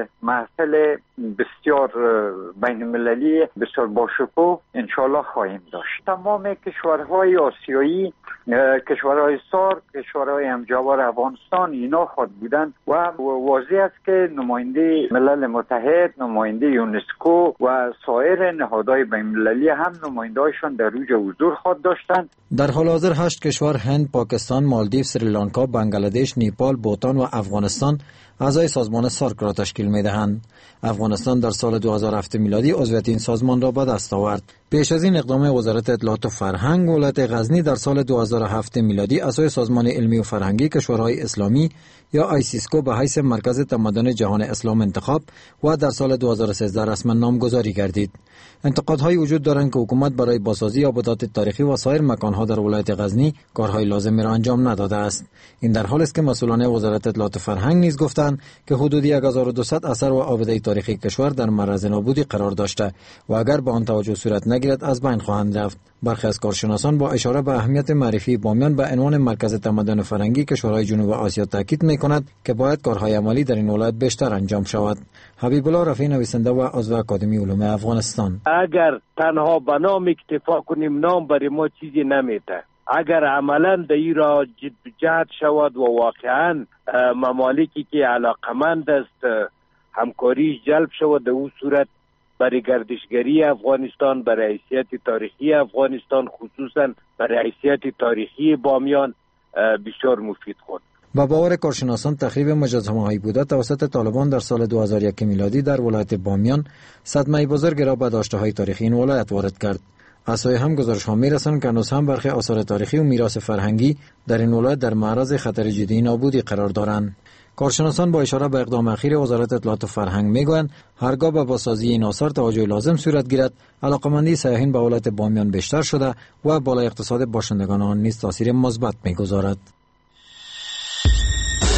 محفل بسیار بین المللی بسیار باشکوه انشالله خواهیم داشت. تمام کشورهای آسیایی، کشورهای سارک، کشورهای همجوار افغانستان اینا خود بودند و واضح است که نماینده ملل متحد، نماینده یونسکو و سایر نهادهای بین المللی هم نماینده‌هایشان در اوج حضور خود داشتند. در حال حاضر هشت کشور هند، پاکستان، مالدیو، سریلانکا، بنگلادش، نیپال، بوتان و افغانستان اعضای سازمان سارک را تشکیل می‌دهند. افغانستان در سال دو هزار و هفت میلادی عضویت این سازمان را به دست آورد. پیش از این اقدام وزارت اطلاعات و فرهنگ، ولایت غزنی در سال دو هزار و هفت میلادی اعضای سازمان علمی و فرهنگی کشورهای اسلامی یا آیسیسکو به حیث مرکز تمدن جهان اسلام انتخاب و در سال دو هزار و سیزده رسما نامگذاری گردید. انتقادهای وجود دارند که حکومت برای بازسازی آبادات تاریخی و سایر مکانها در ولایت غزنی کارهای لازمی را انجام نداده است. این در حالی است که مسئولان وزارت اطلاعات و فرهنگ نیز گفتند که حدود هزار و دویست اثر و آباده تاریخی کشور در معرض نابودی قرار داشته و اگر به آن توجه صورت نگیرد از بین خواهند رفت. برخی از کارشناسان با اشاره به اهمیت معرفی بامیان به عنوان مرکز تمدن فرهنگی کشورهای جنوب آسیا تاکید می‌کند که باید کارهای عملی در این ولایت بیشتر انجام شود. حبیب الله رفیع، نویسنده و عضو اکادمی علوم افغانستان: اگر تنها به نام اکتفا کنیم نام برای ما چیزی نمیده. اگر عملا در این را جد جهد شود و واقعا ممالکی که علاقمند است همکاری جلب شود، در اون صورت برای گردشگری افغانستان، برای حیثیت تاریخی افغانستان، خصوصا برای حیثیت تاریخی بامیان بسیار مفید خود. با باور کارشناسان تخریب مجسمه‌های بوده توسط طالبان در سال دو هزار و یک میلادی در ولایت بامیان صدمه بزرگ را به داشته‌های تاریخی این ولایت وارد کرد. از سوی هم گزارش‌ها می‌رسند که هنوز هم برخی آثار تاریخی و میراث فرهنگی در این ولایت در معرض خطر جدی نابودی قرار دارند. کارشناسان با اشاره به اقدام اخیر وزارت اطلاعات و فرهنگ میگویند هرگاه به بازسازی این آثار توجه لازم صورت گیرد، علاقمندی سیاحین به ولایت بامیان بیشتر شده و بالای اقتصاد باشندگان آن نیز تاثیر مثبت می‌گذارد.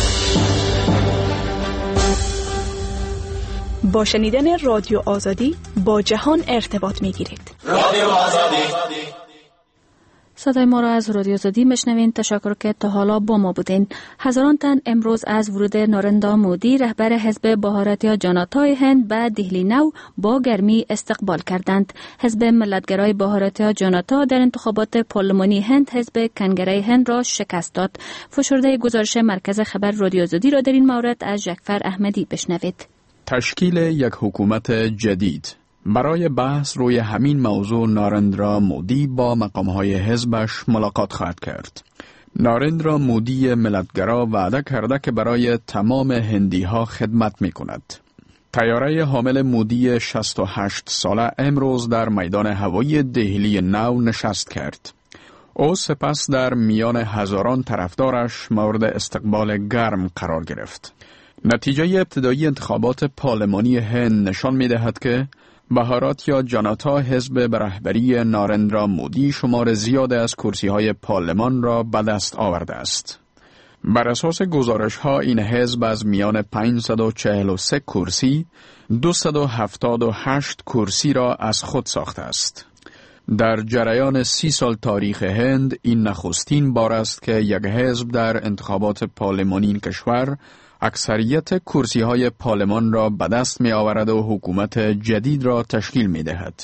با شنیدن رادیو آزادی با جهان ارتباط میگیرید. رادیو آزادی. صدای ما را از رادیو آزادی میشنوین. تشکر که تا حالا با ما بودین. هزاران تن امروز از ورود نارندا مودی رهبر حزب بهارتیا جاناتای هند به دهلی نو با گرمی استقبال کردند. حزب ملتگرای بهارتیا جاناتا در انتخابات پارلمانی هند حزب کنگره هند را شکست داد. فشرده گزارش مرکز خبر رادیو آزادی را در این مورد از جعفر احمدی بشنوید. تشکیل یک حکومت جدید. برای بحث روی همین موضوع نارندرا مودی با مقامهای حزبش ملاقات خواهد کرد. نارندرا مودی ملتگرا وعده کرده که برای تمام هندی ها خدمت می کند. طیاره حامل مودی شصت و هشت ساله امروز در میدان هوایی دهلی نو نشست کرد. او سپس در میان هزاران طرفدارش مورد استقبال گرم قرار گرفت. نتیجه ابتدایی انتخابات پارلمانی هند نشان می دهد که بهارتیا جاناتا حزب به رهبری نارندرا مودی شمار زیاد از کرسی های پارلمان را به دست آورده است. بر اساس گزارش ها این حزب از میان پانصد و چهل و سه کرسی دویست و هفتاد و هشت کرسی را از خود ساخته است. در جریان سی سال تاریخ هند این نخستین بار است که یک حزب در انتخابات پارلمانی این کشور اکثریت کرسی های پارلمان را به دست می آورد و حکومت جدید را تشکیل می دهد.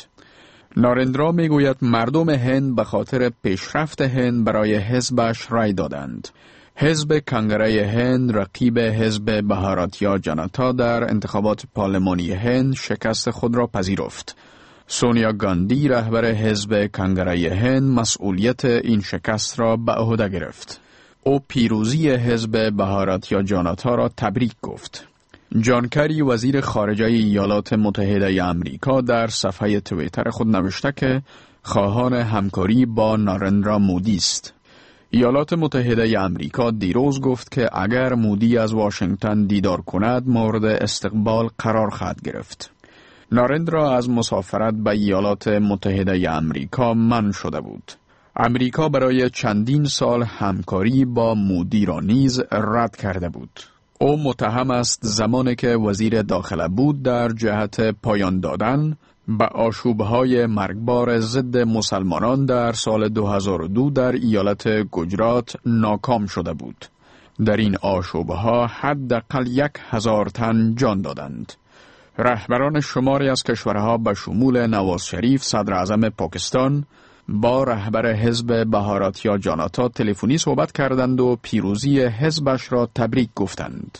نارندرا می گوید مردم هند به خاطر پیشرفت هند برای حزبش رای دادند. حزب کنگره هند رقیب حزب بهارتیا جاناتا در انتخابات پارلمانی هند شکست خود را پذیرفت. سونیا گاندی رهبر حزب کنگره هند مسئولیت این شکست را به عهده گرفت. او پیروزی حزب بهارتیا جاناتا را تبریک گفت. جان کری وزیر خارجه ایالات متحده آمریکا در صفحه توییتر خود نوشته که خواهان همکاری با نارندرا مودی است. ایالات متحده آمریکا دیروز گفت که اگر مودی از واشنگتن دیدار کند مورد استقبال قرار خواهد گرفت. نارندرا از مسافرت به ایالات متحده آمریکا منع شده بود. امریکا برای چندین سال همکاری با مودی را نیز رد کرده بود. او متهم است زمانی که وزیر داخله بود در جهت پایان دادن به آشوب‌های مرگبار ضد مسلمانان در سال دو هزار و دو در ایالت گجرات ناکام شده بود. در این آشوب‌ها حداقل یک هزار تن جان دادند. رهبران شماری از کشورها به شمول نواز شریف صدر اعظم پاکستان با رهبر حزب بهارتیا جاناتا تلفنی صحبت کردند و پیروزی حزبش را تبریک گفتند.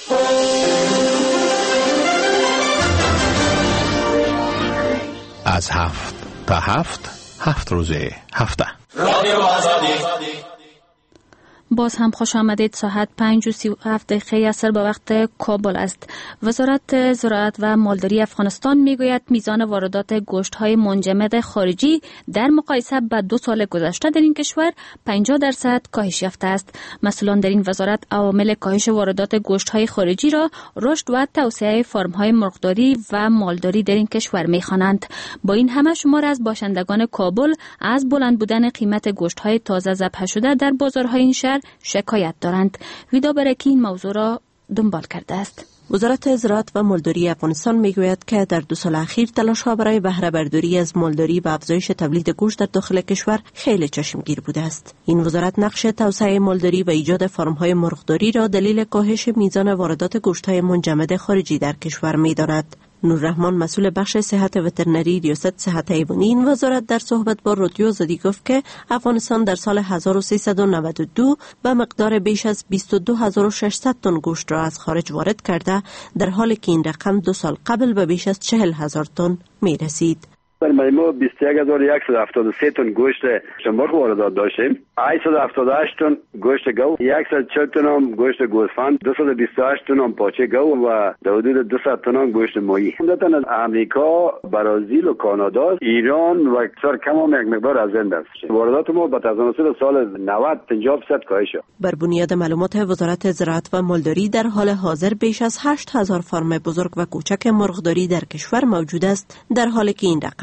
از هفت تا هفت هفت روزه هفته رادیو آزادی. باز هم خوش آمدید. ساعت پنج و سی و هفت دقیقه اثر به وقت کابل است. وزارت زراعت و مالداری افغانستان میگوید میزان واردات گوشت های منجمد خارجی در مقایسه با دو سال گذشته در این کشور پنجاه درصد کاهش یافته است. مسئولان در این وزارت عوامل کاهش واردات گوشت های خارجی را رشد و توسعه فرم های مرغداری و مالداری در این کشور میخوانند. با این همه شمار از باشندگان کابل از بلند بودن قیمت گوشت های تازه ذبح شده در بازارهای این شهر شکایت دارند. ویدا برکی این موضوع را دنبال کرده است. وزارت زراعت و مالداری افغانستان میگوید که در دو سال اخیر تلاش‌ها برای بهره برداری از مالداری و افزایش تولید گوشت در داخل کشور خیلی چشمگیر بوده است. این وزارت نقش توسعه مالداری و ایجاد فرم‌های مرغداری را دلیل کاهش میزان واردات گوشت‌های منجمد خارجی در کشور می‌داند. نوررحمان مسئول بخش صحت وترنری ریاست صحت حیوانی این وزارت در صحبت با رادیو آزادی گفت که افغانستان در سال هزار و سیصد و نود و دو به مقدار بیش از بیست و دو هزار و ششصد تن گوشت را از خارج وارد کرده، در حالی که این رقم دو سال قبل به بیش از چهل هزار تن می رسید. در مجموع بیست و یک هزار و صد و هفتاد و سه تن گوشت مرغ واردات داشتیم، هشتصد و هفتاد و هشت تن گوشت گاو، صد و چهل تن هم گوشت گوسفند، دویست و بیست و هشت تن هم پاچه گاو و در حدود دویست تن هم گوشت ماهی. عمدتاً از امریکا، برزیل و کانادا، ایران و اکثر کم هم یک مقدار از هند است. واردات ما با تناسب سال نود پنجاه درصد کاهش یافت. بر بنیاد معلومات وزارت زراعت و مالداری در حال حاضر بیش از هشت هزار فرم بزرگ و کوچک مرغداری در کشور موجود است، در حالی که این رقم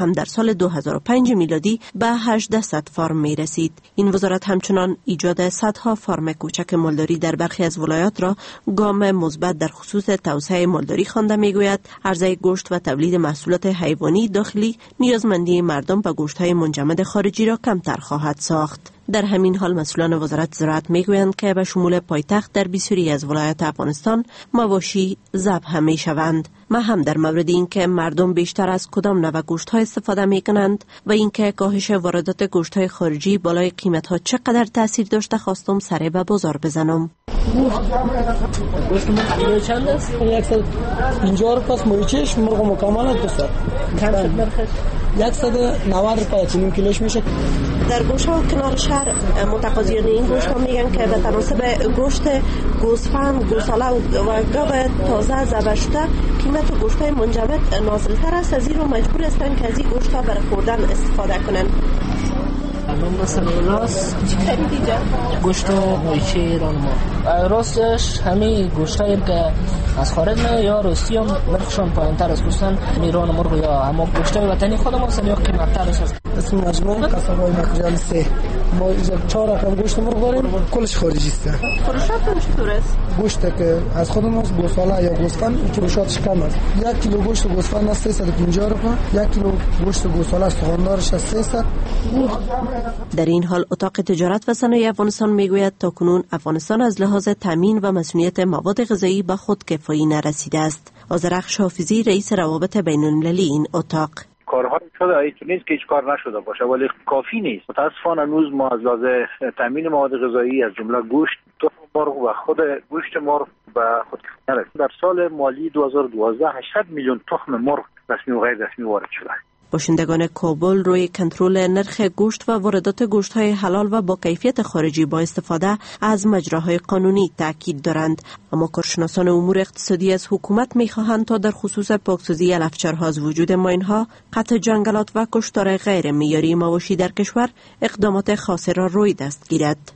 هم در سال دو هزار و پنج میلادی به هجده فارم می رسید. این وزارت همچنان ایجاد صدها فارم کوچک مالداری در برخی از ولایات را گام مثبت در خصوص توسعه مالداری خوانده می گوید. عرضه گوشت و تولید محصولات حیوانی داخلی نیازمندی مردم به گوشت‌های منجمد خارجی را کمتر خواهد ساخت. در همین حال مسئولان وزارت زراعت میگویند که به شمول پایتخت در بسیاری از ولایات افغانستان مواشی ذبح می شوند. ما هم در مورد اینکه مردم بیشتر از کدام نوع گوشت ها استفاده می کنند و اینکه کاهش واردات گوشت های خارجی بالای قیمت ها چقدر تاثیر داشته خواستم سر به بازار بزنم. گوشت مرغ چند است؟ صد و پنجاه روپیه مویچش، مرغ مکمل دوست. چند شد مرغش؟ صد و نود روپیه چنین کیلوش میشه. در گوشه و کنار شهر متقاضیان این گوشت ها میگن که به تناسب گوشت گوسفند، گوساله و گاو تازه ذبح شده قیمت گوشت های منجمد نازلتر است، از این رو مجبور هستند که از این گوشت ها برای خوردن استفاده کنند. مثلا راست چی خریدی جا؟ گوشت و مویچه رانما. راستش همه گوشت هایی که از خارج نه یا روستی هم نرخشان پایین تر است، خصوصا میران مرغ یا اما گوشت های وطنی خودم هستن یا قیمت تر است. اسم مجموع کسبای مکجال سه ما اینجا چهار رقم گوشت مرغ داریم، کلش خارجی است. فروشاتون چطور است؟ گوشت که از خودم است گوساله یا گوسفند فروشاتش کم است. یک کیلو گوشت گوسفند است سیصد و پنجاه روپیه، یک کیلو گوشت گوساله استخوان‌دارش است سیصد. در این حال اتاق تجارت و صنایع افغانستان میگوید تاکنون افغانستان از لحاظ تامین و مسئولیت مواد غذایی به خود کفایی نرسیده است. آذرخش حافظی رئیس روابط بین المللی این اتاق: کارها شده ایتو نیست که هیچ کار نشده باشه ولی کافی نیست. متاسفانه هنوز ما از لحاظ تامین مواد غذایی از جمله گوشت، تخم مرغ و خود گوشت مرغ به خود کفایی نرسیدیم. در سال مالی دو هزار و دوازده هشتصد میلیون تخم مرغ رسمی و غیر رسمی وارد شده. باشندگان کابل روی کنترل نرخ گوشت و واردات گوشت های حلال و با کیفیت خارجی با استفاده از مجراهای قانونی تاکید دارند، اما کارشناسان امور اقتصادی از حکومت می‌خواهند تا در خصوص پاکسازی علفچرها از وجود ماین‌ها، قطع جنگلات و کشتار غیر معیاری مواشی در کشور اقدامات خاصی را روی دست گیرد.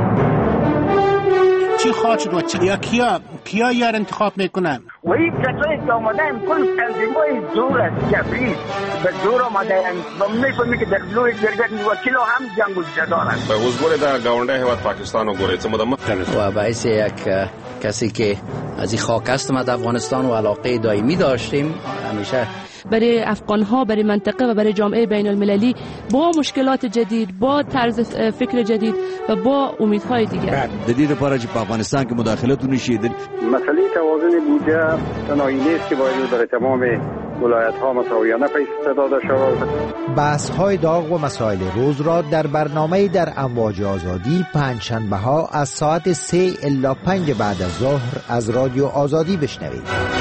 چی خواهد شد و چی یا کیا کیا یار انتخاب میکنن و این کسایی که آمدن کل تنظیمای زور است جبری به زور آمدن و میفهمی که در لوی جرگت وکیل هم جنگ و جدال است. اوس ګوره دا گاونډي هیواد پاکستان وګورئ څه مده مخکې و باعث یک کسی که از این خاک هستم از افغانستان و علاقه دائمی داشتیم همیشه برای افغان‌ها، برای منطقه و برای جامعه بین المللی با مشکلات جدید، با طرز فکر جدید و با امیدهای دیگر. جدید لپاره چې په افغانستان کې مداخلت ونشي. مسئله توازن بودجه تنهایی نیست که باید برای تمام ولایت‌ها مساویانه پیش داده شود. بحث‌های داغ و مسائل روز را در برنامه در امواج آزادی پنجشنبه‌ها از ساعت سه الی پنج بعد از ظهر از رادیو آزادی بشنوید.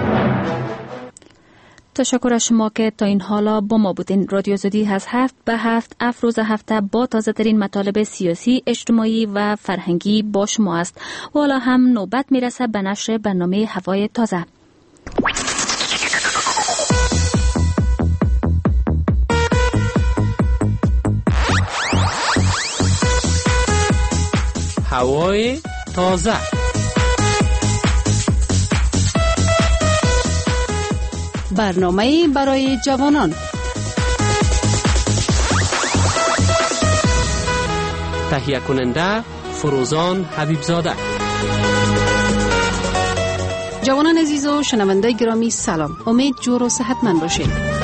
تشکر از شما که تا این حالا با ما بودین. رادیو آزادی از هفت به هفت افروز هفته با تازه ترین مطالب سیاسی، اجتماعی و فرهنگی با شما است و حالا هم نوبت میرسه به نشر برنامه هوای تازه. هوای تازه. برنامه برای جوانان. تهیه کننده فروزان حبیبزاده. جوانان عزیز و شنونده گرامی سلام. امید جور و صحتمند باشید.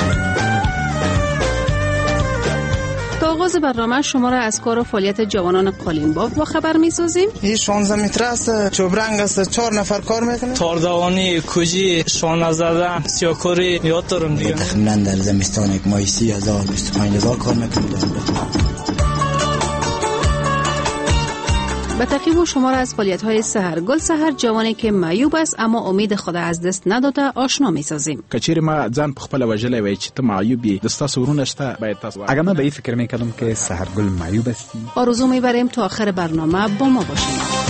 تا آغاز برنامه شما را از کار و فعالیت جوانان قالینباف با خبر می‌سازیم. این شانزده متر است، چوبرنگ است، چهار نفر کار میکنه. تاردوانی، کوجی، شانه زدن، سیاکاری یاد دارم دیگه. تقریبا در زمستان یک ماه سی هزار بیست و پنج هزار کار میکنم. به تعقیب شما را از فعالیت‌های سحر گل سحر جوانی که معیوب است اما امید خود از دست نداده آشنا می‌سازیم. کچیر ما ځان په خپل وجلې وای چې ته معیوبی دستا سورونه شته باید تاسو اگر من به این فکر می‌کردم که سحر گل معیوب است. آرزو می‌بریم تا آخر برنامه با ما باشید.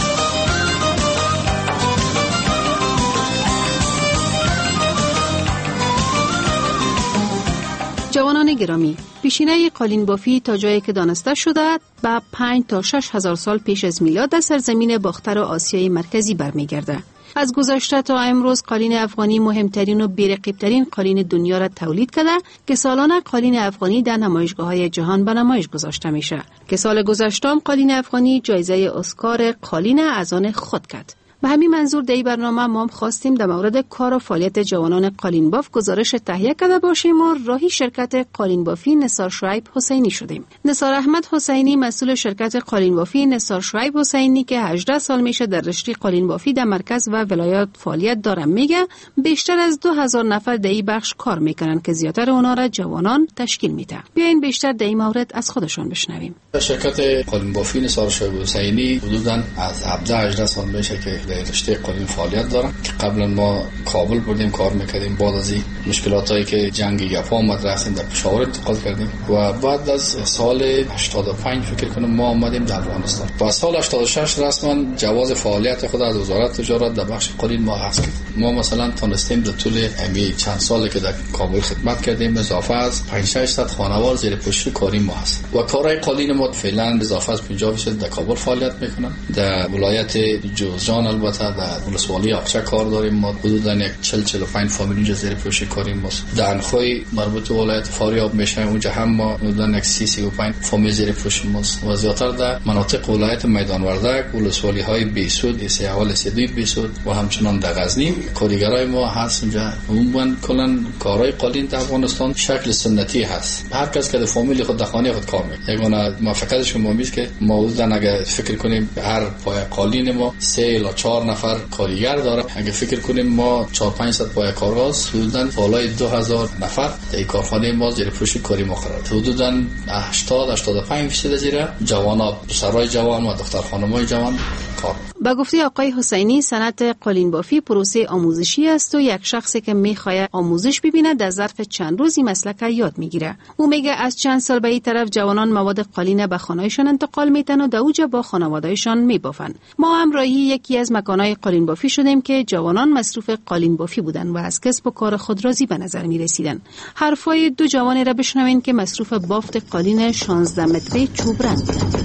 جوانان گرامی، پیشینه قالین بافی تا جایی که دانسته شده با پنج تا شش هزار سال پیش از میلاد در سرزمین باختر و آسیای مرکزی برمیگرده. از گذشته تا امروز قالین افغانی مهمترین و بی‌رقیب‌ترین قالین دنیا را تولید کرده که سالانه قالین افغانی در نمایشگاه‌های جهان به نمایش گذاشته میشه که سال گذشته قالین افغانی جایزه اسکار قالین از آن خود کرد. به همین منظور در این برنامه ما هم خواستیم در مورد کار و فعالیت جوانان قالین باف گزارش تهیه کرده باشیم و راهی شرکت قالین بافی نثار شعیب حسینی شدیم. نثار احمد حسینی مسئول شرکت قالین بافی نثار شعیب حسینی که هجده سال میشه در رشته قالین بافی در مرکز و ولایات فعالیت دارم میگه بیشتر از دو هزار نفر در این بخش کار میکنن که زیاتر اونا را جوانان تشکیل میده. بیاین بیشتر در این مورد از خودشون بشنویم. شرکت قالین بافی نثار شعیب حسینی حدوداً از هفده هجده سال میشه که در رشته قالین فعالیت دارم که قبلا ما کابل بودیم کار میکردیم، بعد از این مشکلاتایی که جنگ یپا اومد رفتیم در پشاور انتقال کردیم و بعد از سال هشتاد و پنج فکر کنم ما آمدیم در افغانستان. با سال هشتاد و شش رسما جواز فعالیت خود از وزارت تجارت در بخش قالین ما حذف کرد. ما مثلا تونستیم در طول همین چند سالی که در کابل خدمت کردیم اضافه از پنج شش صد خانوار زیر پوشش کاری ما هست و کارهای قالین ما فعلا اضافه از پنجاه درصد در کابل فعالیت میکنن. در ولایت جوزجان البته در ولسوالی اقچه کار داریم، ما حدوداً یک چهل چهل و پنج فامیل اینجا زیر پوشش کاری ماست. در انخوی مربوط به ولایت فاریاب میشه، اونجا هم ما حدوداً یک سی سی و پنج فامیل زیر پوشش ماست و زیاتر در مناطق ولایت میدان وردک ولسوالی های بیسود، سی اول سی دوی بیسود و همچنان در غزنی کارگرای ما هست. اینجا عموما کلا کارهای قالین در افغانستان شکل سنتی هست، هر کس که در فامیل خود در خانه خود کار میکنه. یگانه موافقتش ما میشه که ما حدوداً اگه فکر کنیم هر پای قالین ما سه تا چهار نفر کارگر داره، اگه فکر کنیم ما چهار پنج صد پای کارگاز حدوداً بالای دو هزار نفر در کارخانه ما زیر پوشش کاری ما قرار داره. حدوداً هشتاد هشتاد و پنج درصد زیر جوانا، پسرای جوان و دختر خانمای جوان کار. با گفته آقای حسینی صنعت قالین بافی پروسه آموزشی است و یک شخصی که میخواد آموزش ببینه در ظرف چند روزی مسلک یاد میگیره. او میگه از چند سال به این طرف جوانان مواد قالین به خانه‌شان انتقال میتن و در اوجا با خانواده‌شان میبافن. ما هم راهی یکی از مکان‌های قالین بافی شدیم که جوانان مصروف قالین بافی بودن و از کسب و کار خود راضی به نظر میرسیدن. حرفای دو جوانی را بشنوین که مصروف بافت قالین شانزده متری چوب رنگ بودند.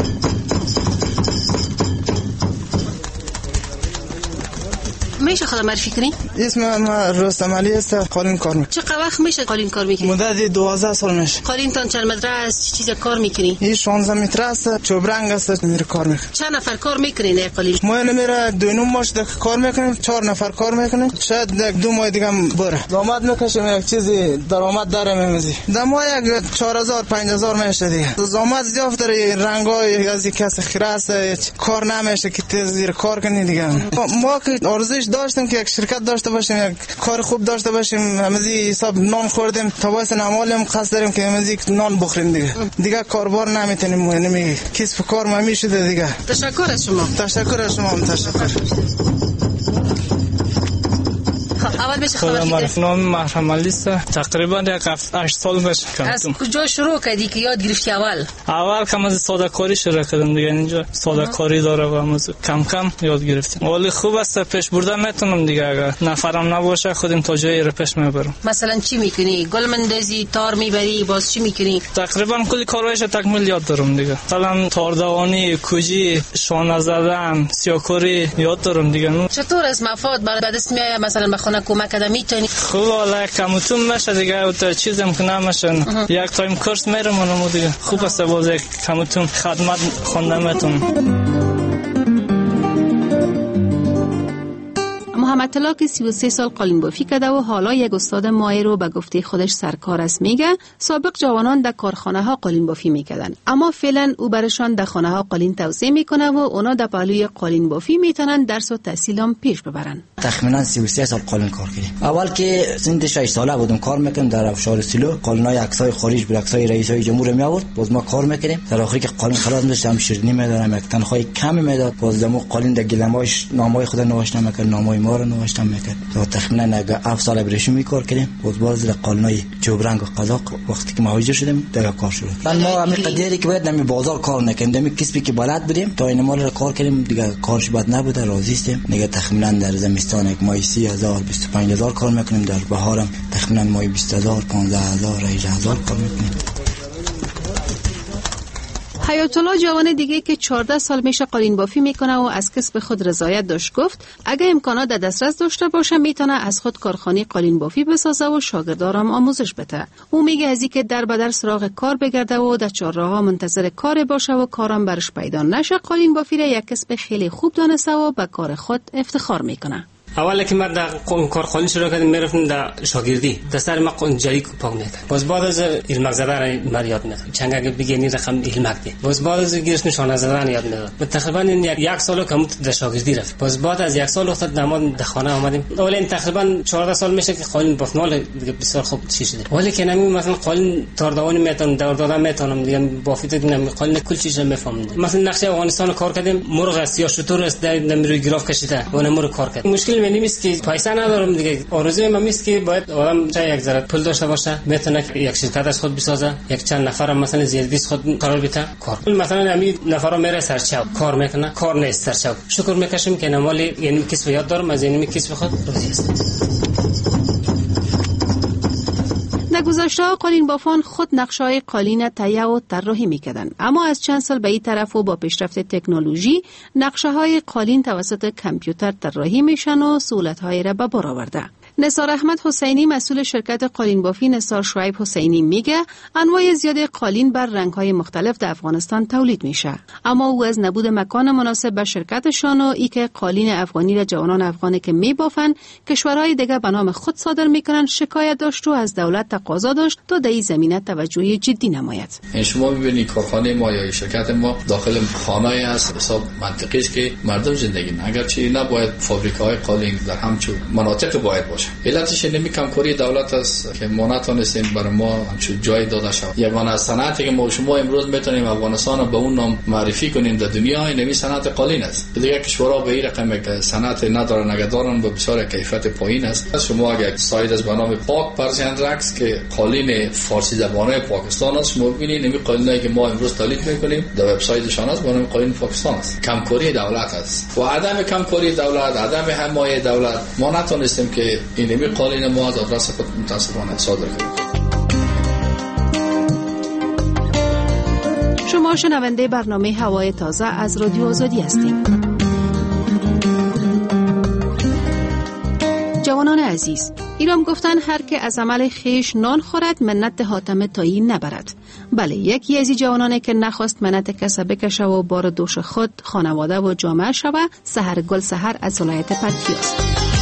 میشه خدا معرفی کنی؟ اسم من رستم علی است، قالین کار میکنم. چقدر وقت میشه قالین کار میکنی؟ مدت دوازده سال میشه. قالین تان چند متر است؟ چیز کار میکنی؟ این شانزده متر است، چوب رنگ است، میره کار میکنه. چند نفر کار میکنین در قالین؟ ما نمیره دو نیم ماش کار میکنیم، چهار نفر کار میکنیم، شاید دو ماه دیگه هم بره. زحمت میکشیم، یک چیزی درآمد داره میمیزی. در ما یک چهار هزار پنج هزار میشه دیگه. زحمت زیاد داره، رنگای از کس خیره است، کار نمیشه که تیز زیر کار کنی دیگه. ما که آرزوش داشتیم که یک شرکت داشته باشیم، یک کار خوب داشته باشیم، همزی حساب نان خوردیم تا واسه نمالیم قصد داریم که همزی نان بخوریم دیگه. دیگه کاربار نمیتونیم، نمی کسب کار ما میشه دیگه. تشکر از شما. تشکر از شما. تشکر. اول بشه خبر کنید. نام محرم علی است. تقریبا یک هشت سال میشه. از کجا شروع کردی که یاد گرفتی اول؟ اول کم از ساده کاری شروع کردم دیگه، اینجا ساده کاری داره و از کم کم یاد گرفتم. ولی خوب است، پیش بردن میتونم دیگه، اگر نفرم نباشه خودم تا جایی رو پیش میبرم. مثلا چی میکنی؟ گل مندازی، تار میبری، باز چی میکنی؟ تقریبا کل کارهایش تکمیل یاد دارم دیگه. مثلا تاردوانی، کوجی، شانه زدن، سیاکاری یاد دارم دیگه. چطور از مفاد برای دست میاد مثلا به خونه کمک کردن میتونی؟ خوب والا کمتون میشه دیگه، تو چیزم که نمیشه. یک تایم کورس میرم اونم دیگه. خوب است باز کمتون خدمت خونده میتونم. محمد طلا که سی و سه سال قالین بافی کرده و حالا یک استاد ماهر رو به گفته خودش سرکار است میگه. سابق جوانان در کارخانه ها قالین بافی میکردن، اما فعلا او برشان در خانه ها قالین توزیع میکنه و اونا در پهلوی قالین بافی میتونن درس و تحصیل هم پیش ببرن. تقریبا سی و سه سال قالین کار کردیم. اول که سن شش ساله بودم کار میکردم در افشار سیلو، قالینای عکسای خارج بر عکسای رئیسای جمهور می آورد، باز ما کار میکردیم. در آخری که قالین خلاص میشم شیرینی میدادم، یک تنخواه کمی میداد، باز دمو قالین در گلماش نامای خود نوشته میکرد، نامای ما رو نوشته میکرد. تا تقریبا هفت سال برشون کار کردیم. باز باز قالینای چوب رنگ و قزاق وقتی که مهاجر شدیم در کار شروع. بعد ما همین قدری که باید نمی بازار کار نکردیم، کسبی که بلد بودیم تا این مال رو کار کردیم دیگه، کارش بد نبوده، راضی هستیم دیگه. تقریبا در زمستان تابستان یک ماه سی هزار بیست و پنج هزار کار میکنیم، در بهارم تقریبا ماه بیست هزار پانزده هزار هجده هزار کار میکنیم. حیات الله جوان دیگه که چهارده سال میشه قالین بافی میکنه و از کسب خود رضایت داشت گفت اگه امکانات در دسترس داشته باشه میتونه از خود کارخانه قالین بافی بسازه و شاگردارم آموزش بده. او میگه از اینکه در بدر سراغ کار بگرده و در چهارراها منتظر کار باشه و کارم برش پیدا نشه، قالین بافی را یک کسب خیلی خوب دانسته و به کار خود افتخار میکنه. اول که من در کارخانه شروع کردم میرفتم در شاگردی دستار ما جایی پاک میکرد. باز بعد از علم زدن من یاد میداد. چنگ اگه بگینی رقم علم دی. باز بعد از گرفتن شانه زدن یاد میداد. تقریبا یک یک سال کم در شاگردی رفت. باز بعد از یک سال وقت داماد در خانه آمدیم. اولین تقریبا چهارده سال میشه که قالین بافنال دیگه بسیار خوب چی شده. ولی که نمی مثلا قالین تاردوانی میتونم دور دادن میتونم دیگه بافیت نمی قالین کل چیز میفهمم. مثلا نقشه افغانستان کار کردیم، مرغ است یا شتر است در نمیروی گراف کشیده و نمور کار کرد. مشکل نیست که پیسه ندارم دیگه. آرزوی من است که باید آدم چه یک ذره پول داشته باشه، بتونه یک شرکت از خود بسازه، یک چند نفر مثلا زیردیس خود قرار بده کار. مثلا همین نفرا میره سرچاو کار میکنه، کار نیست سرچاو. شکر میکشیم که نمالی یعنی کسب یاد دارم، از یعنی کسب خود راضی هستم. در گذشته قالین بافان خود نقشه‌های قالین تهیه و طراحی می‌کردند، اما از چند سال به این طرف و با پیشرفت تکنولوژی نقشه‌های قالین توسط کامپیوتر طراحی میشن و سهولت‌های را به بار آورده. نثار احمد حسینی مسئول شرکت قالین بافی نثار شعیب حسینی میگه انواع زیاد قالین بر رنگ‌های مختلف در افغانستان تولید میشه، اما او از نبود مکان مناسب به شرکتشان و ای که قالین افغانی را جوانان افغانی که میبافن کشورهای دیگه به نام خود صادر میکنن شکایت داشت و از دولت تقاضا داشت تا در این زمینه توجه جدی نماید. شما ببینید کارخانه ما یا شرکت ما داخل خانه‌ای است، حساب منطقی است که مردم زندگی نه، اگرچه نباید فابریکه‌های قالین در همچون مناطق باید باشه. علتش نمی کمکاری دولت است که ما نتونستیم برای ما همچون جای داده شود. یگانه از صنعتی که ما شما امروز میتونیم افغانستان رو به اون نام معرفی کنیم در دنیا این صنعت قالین است. دیگه کشورها به این رقم که صنعت ندارن نگدارن به بسیار کیفیت پایین است. شما اگر سایت از به نام پاک پرسین رکس که قالین فارسی زبانه پاکستان است، شما ببینید این قالینایی که ما امروز تولید میکنیم در وبسایتشان است، به نام قالین پاکستان است. کمکاری دولت است و عدم کمکاری دولت، عدم حمایت دولت ما نتونستیم که این می قالین ما از آدرس خود متاسفانه صادر کنیم. شما شنونده برنامه هوای تازه از رادیو آزادی هستیم. جوانان عزیز، ایران گفتن هر که از عمل خیش نان خورد منت حاتم تایی نبرد. بله، یکی از این جوانانه که نخواست منت کسا بکشه و بار دوش خود، خانواده و جامعه شوه، سحرگل سحر از ولایت پکتیاست.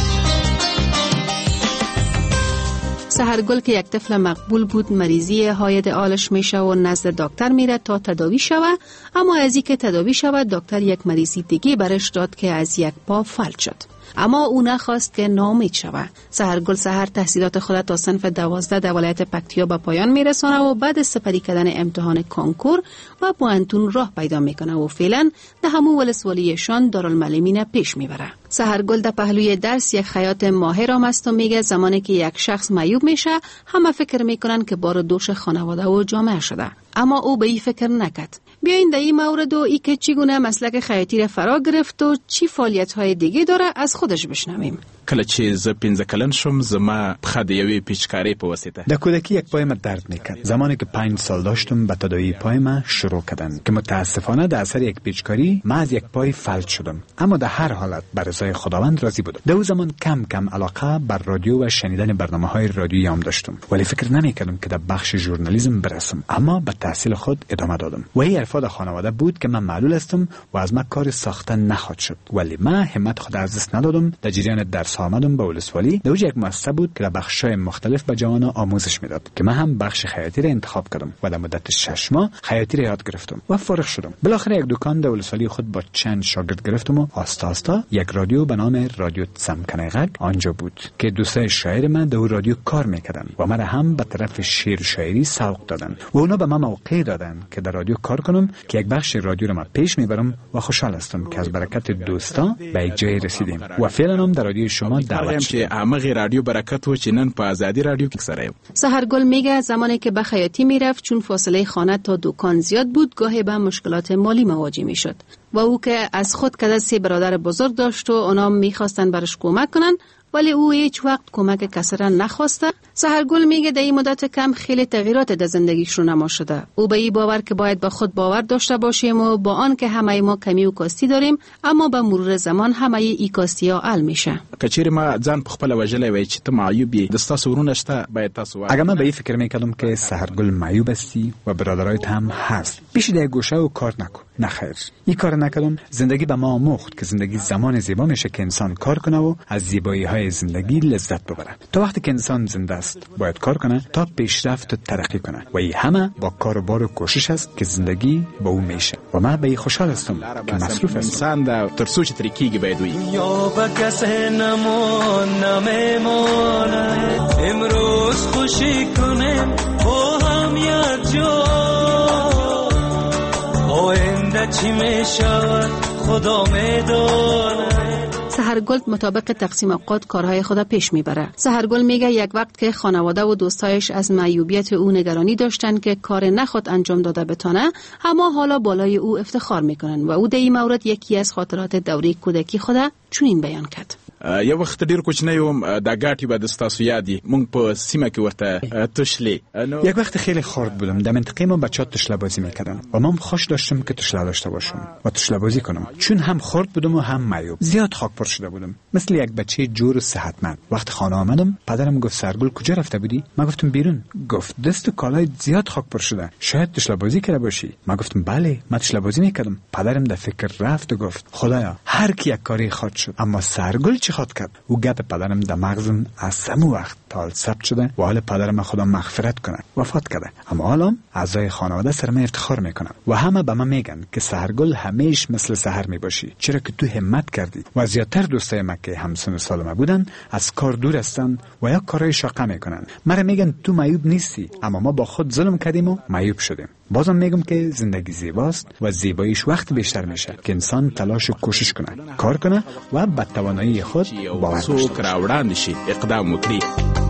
سحرگل که یک طفل مقبول بود، مریضی هاید آلش میشه و نزد دکتر میره تا تداوی شوه، اما از اینکه تداوی شوه دکتر یک مریضی دیگه برش داد که از یک پا فلج شد، اما او نخواست که ناامید شوه. سحرگل سحر تحصیلات خود تا صنف دوازده در ولایت پکتیا به پایان میرسونه و بعد سپری کردن امتحان کنکور و پوانتون راه پیدا میکنه و فعلا در همو ولسوالیشان دارالمعلمین پیش میبره. سحرگل در پهلوی درس یک خیاط ماهر هم است و میگه زمانی که یک شخص معیوب میشه همه فکر میکنن که بار دوش خانواده و جامعه شده، اما او به این فکر نکرد. بیاین در این مورد و ای که چگونه مسلک خیاطی را فرا گرفت و چی فعالیت‌های دیگه داره از خودش بشنویم. کله چې زه پنځه کلن شم زما پښه د یوې پیچکارۍ په واسطه در کودکی یک پایم درد میکرد. زمانی که پنج سال داشتم به تداوی پایم شروع کردم که متاسفانه در اثر یک پیچکاری من از یک پای فلج شدم، اما در هر حالت بر رضای خداوند راضی بودم. در اون زمان کم کم علاقه بر رادیو و شنیدن برنامه‌های رادیویی هم داشتم، ولی فکر نمیکردم که در بخش ژورنالیسم برسم، اما به تحصیل خود ادامه دادم. و این ارفاد خانواده بود که من معلول هستم و از من کار ساختن نخواهد شد، ولی من همت خود از دست ندادم. در جریان درس آمدم به ولسوالی. در یک مؤسسه بود که در بخش‌های مختلف به جوانان آموزش میداد که من هم بخش خیاطی را انتخاب کردم و در مدت شش ماه خیاطی را یاد گرفتم و فارغ شدم. بالاخره یک دکان در ولسوالی خود با چند شاگرد گرفتم و آستا آستا یک رادیو به نام رادیو سمکنه آنجا بود که دوستای شاعر من در رادیو کار میکردن و من هم به طرف شعر و شاعری سوق دادن و اونا به من موقع دادن که در رادیو کار کنم که یک بخش رادیو را من پیش میبرم و خوشحال هستم که از برکت دوستان به یک جای رسیدیم و فعلا هم در رادیو شما دعوت شدیم. همه رادیو برکت و چنن په آزادی رادیو کې سره. سحرگل میگه زمانی که به خیاطی میرفت چون فاصله خانه تا دکان زیاد بود گاهی به مشکلات مالی مواجه میشد و او که از خود کده سه برادر بزرگ داشت و اونا میخواستن برش کمک کنن ولی او هیچ وقت کمک کسی را نخواسته. سحرگل میگه در این مدت کم خیلی تغییرات در زندگیش رو نما شده. او به این باور که باید به خود باور داشته باشیم و با آن که همه ما کمی و کاستی داریم اما به مرور زمان همه ای کاستی ها حل میشه. کچیر ما ځان په خپل وجلې وای چې ته معیوب یې د تاسو ورونه شته باید تاسو. اگر من به این فکر میکردم که سحرگل معیوب استی و برادرایت هم هست پیش در گوشه و کار نکن. نه خیر این کار نکردم. زندگی به ما آموخت که زندگی زمان زیبا میشه که انسان کار کنه و از زیبایی های زندگی لذت ببره. تا وقتی که انسان زنده است باید کار کنه تا پیشرفت و ترقی کنه و این همه با کار و بار و کوشش است که زندگی با او میشه و من به این خوشحال هستم که مصروف هستم. انسان د تر څو چې ترکیږي باید وي یا بکس نمون نمیمونه امروز خوشی کنیم با هم یک جا آینده چی میشود خدا میدونه. سحرگل مطابق تقسیم اوقات کارهای خود پیش میبره. سحرگل میگه یک وقت که خانواده و دوستایش از معیوبیت او نگرانی داشتن که کار نخود انجام داده بتونه اما حالا بالای او افتخار میکنن و او در این مورد یکی از خاطرات دوره کودکی خود چنین بیان کرد. یو وخت ډیر کوچنی وم د ګاټي به د ستاسو یادي مونږ په سیمه کې ورته تشلی. یک وقت خیلی خرد بودم در منطقه ما بچه‌ها تشله بازی میکردن و من خوش داشتم که تشله داشته باشم و تشله بازی کنم چون هم خرد بودم و هم معیوب. زیاد خاک پر شده بودم مثل یک بچه جور و صحتمند. وقت خانه آمدم پدرم گفت سحرگل کجا رفته بودی؟ من گفتم بیرون. گفت دست و کالای زیاد خاک پر شده شاید تشله بازی کرده باشی. من گفتم بله من تشله بازی میکردم. پدرم در فکر رفت و گفت خدایا هر کی یک کاری خود شد اما سحرگل چی خود کرد؟ او گپ پدرم در مغزم از سمو وقت تا ثبت شده و حال پدرم خدا مغفرت کنه وفات کرده اما حالا اعضای خانواده سر من افتخار میکنن و همه به من میگن که سحرگل همیش مثل سحر میباشی چرا که تو همت کردی و زیادتر دوستای من که همسن سال ما بودن از کار دور هستن و یا کارهای شاقه میکنن. مرا میگن تو معیوب نیستی اما ما با خود ظلم کردیم و معیوب شدیم. بازم میگم که زندگی زیباست و زیباییش وقت بیشتر میشه که انسان تلاش و کوشش کنه کار کنه و به توانایی خود باور داشته باشه. اقدام وکړي.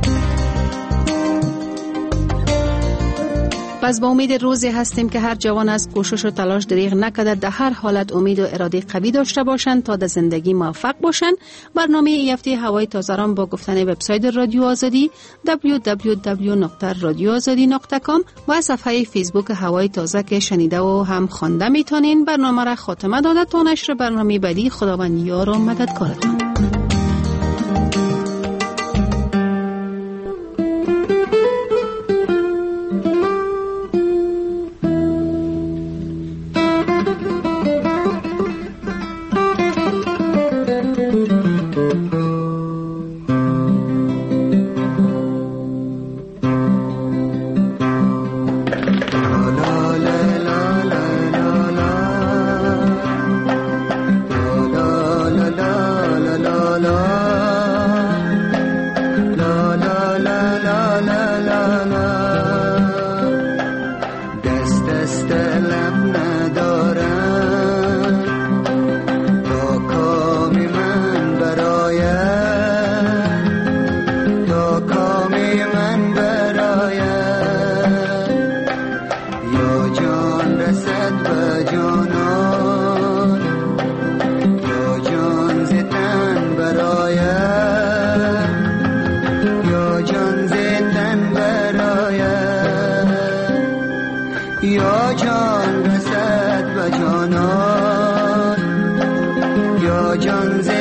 پس با امید روزی هستیم که هر جوان از کوشش و تلاش دریغ نکرده در هر حالت امید و اراده قوی داشته باشند تا در زندگی موفق باشند. برنامه این هفته هوای تازه را با گفتن وبسایت رادیو آزادی دبلیو دبلیو دبلیو نقطه رادیو آزادی نقطه کام و صفحه فیسبوک هوای تازه که شنیده و هم خوانده میتونین برنامه را خاتمه داده تا نشر برنامه بعدی. خداوند یار و مددکارتان. یا جان رسد و جانان یا جان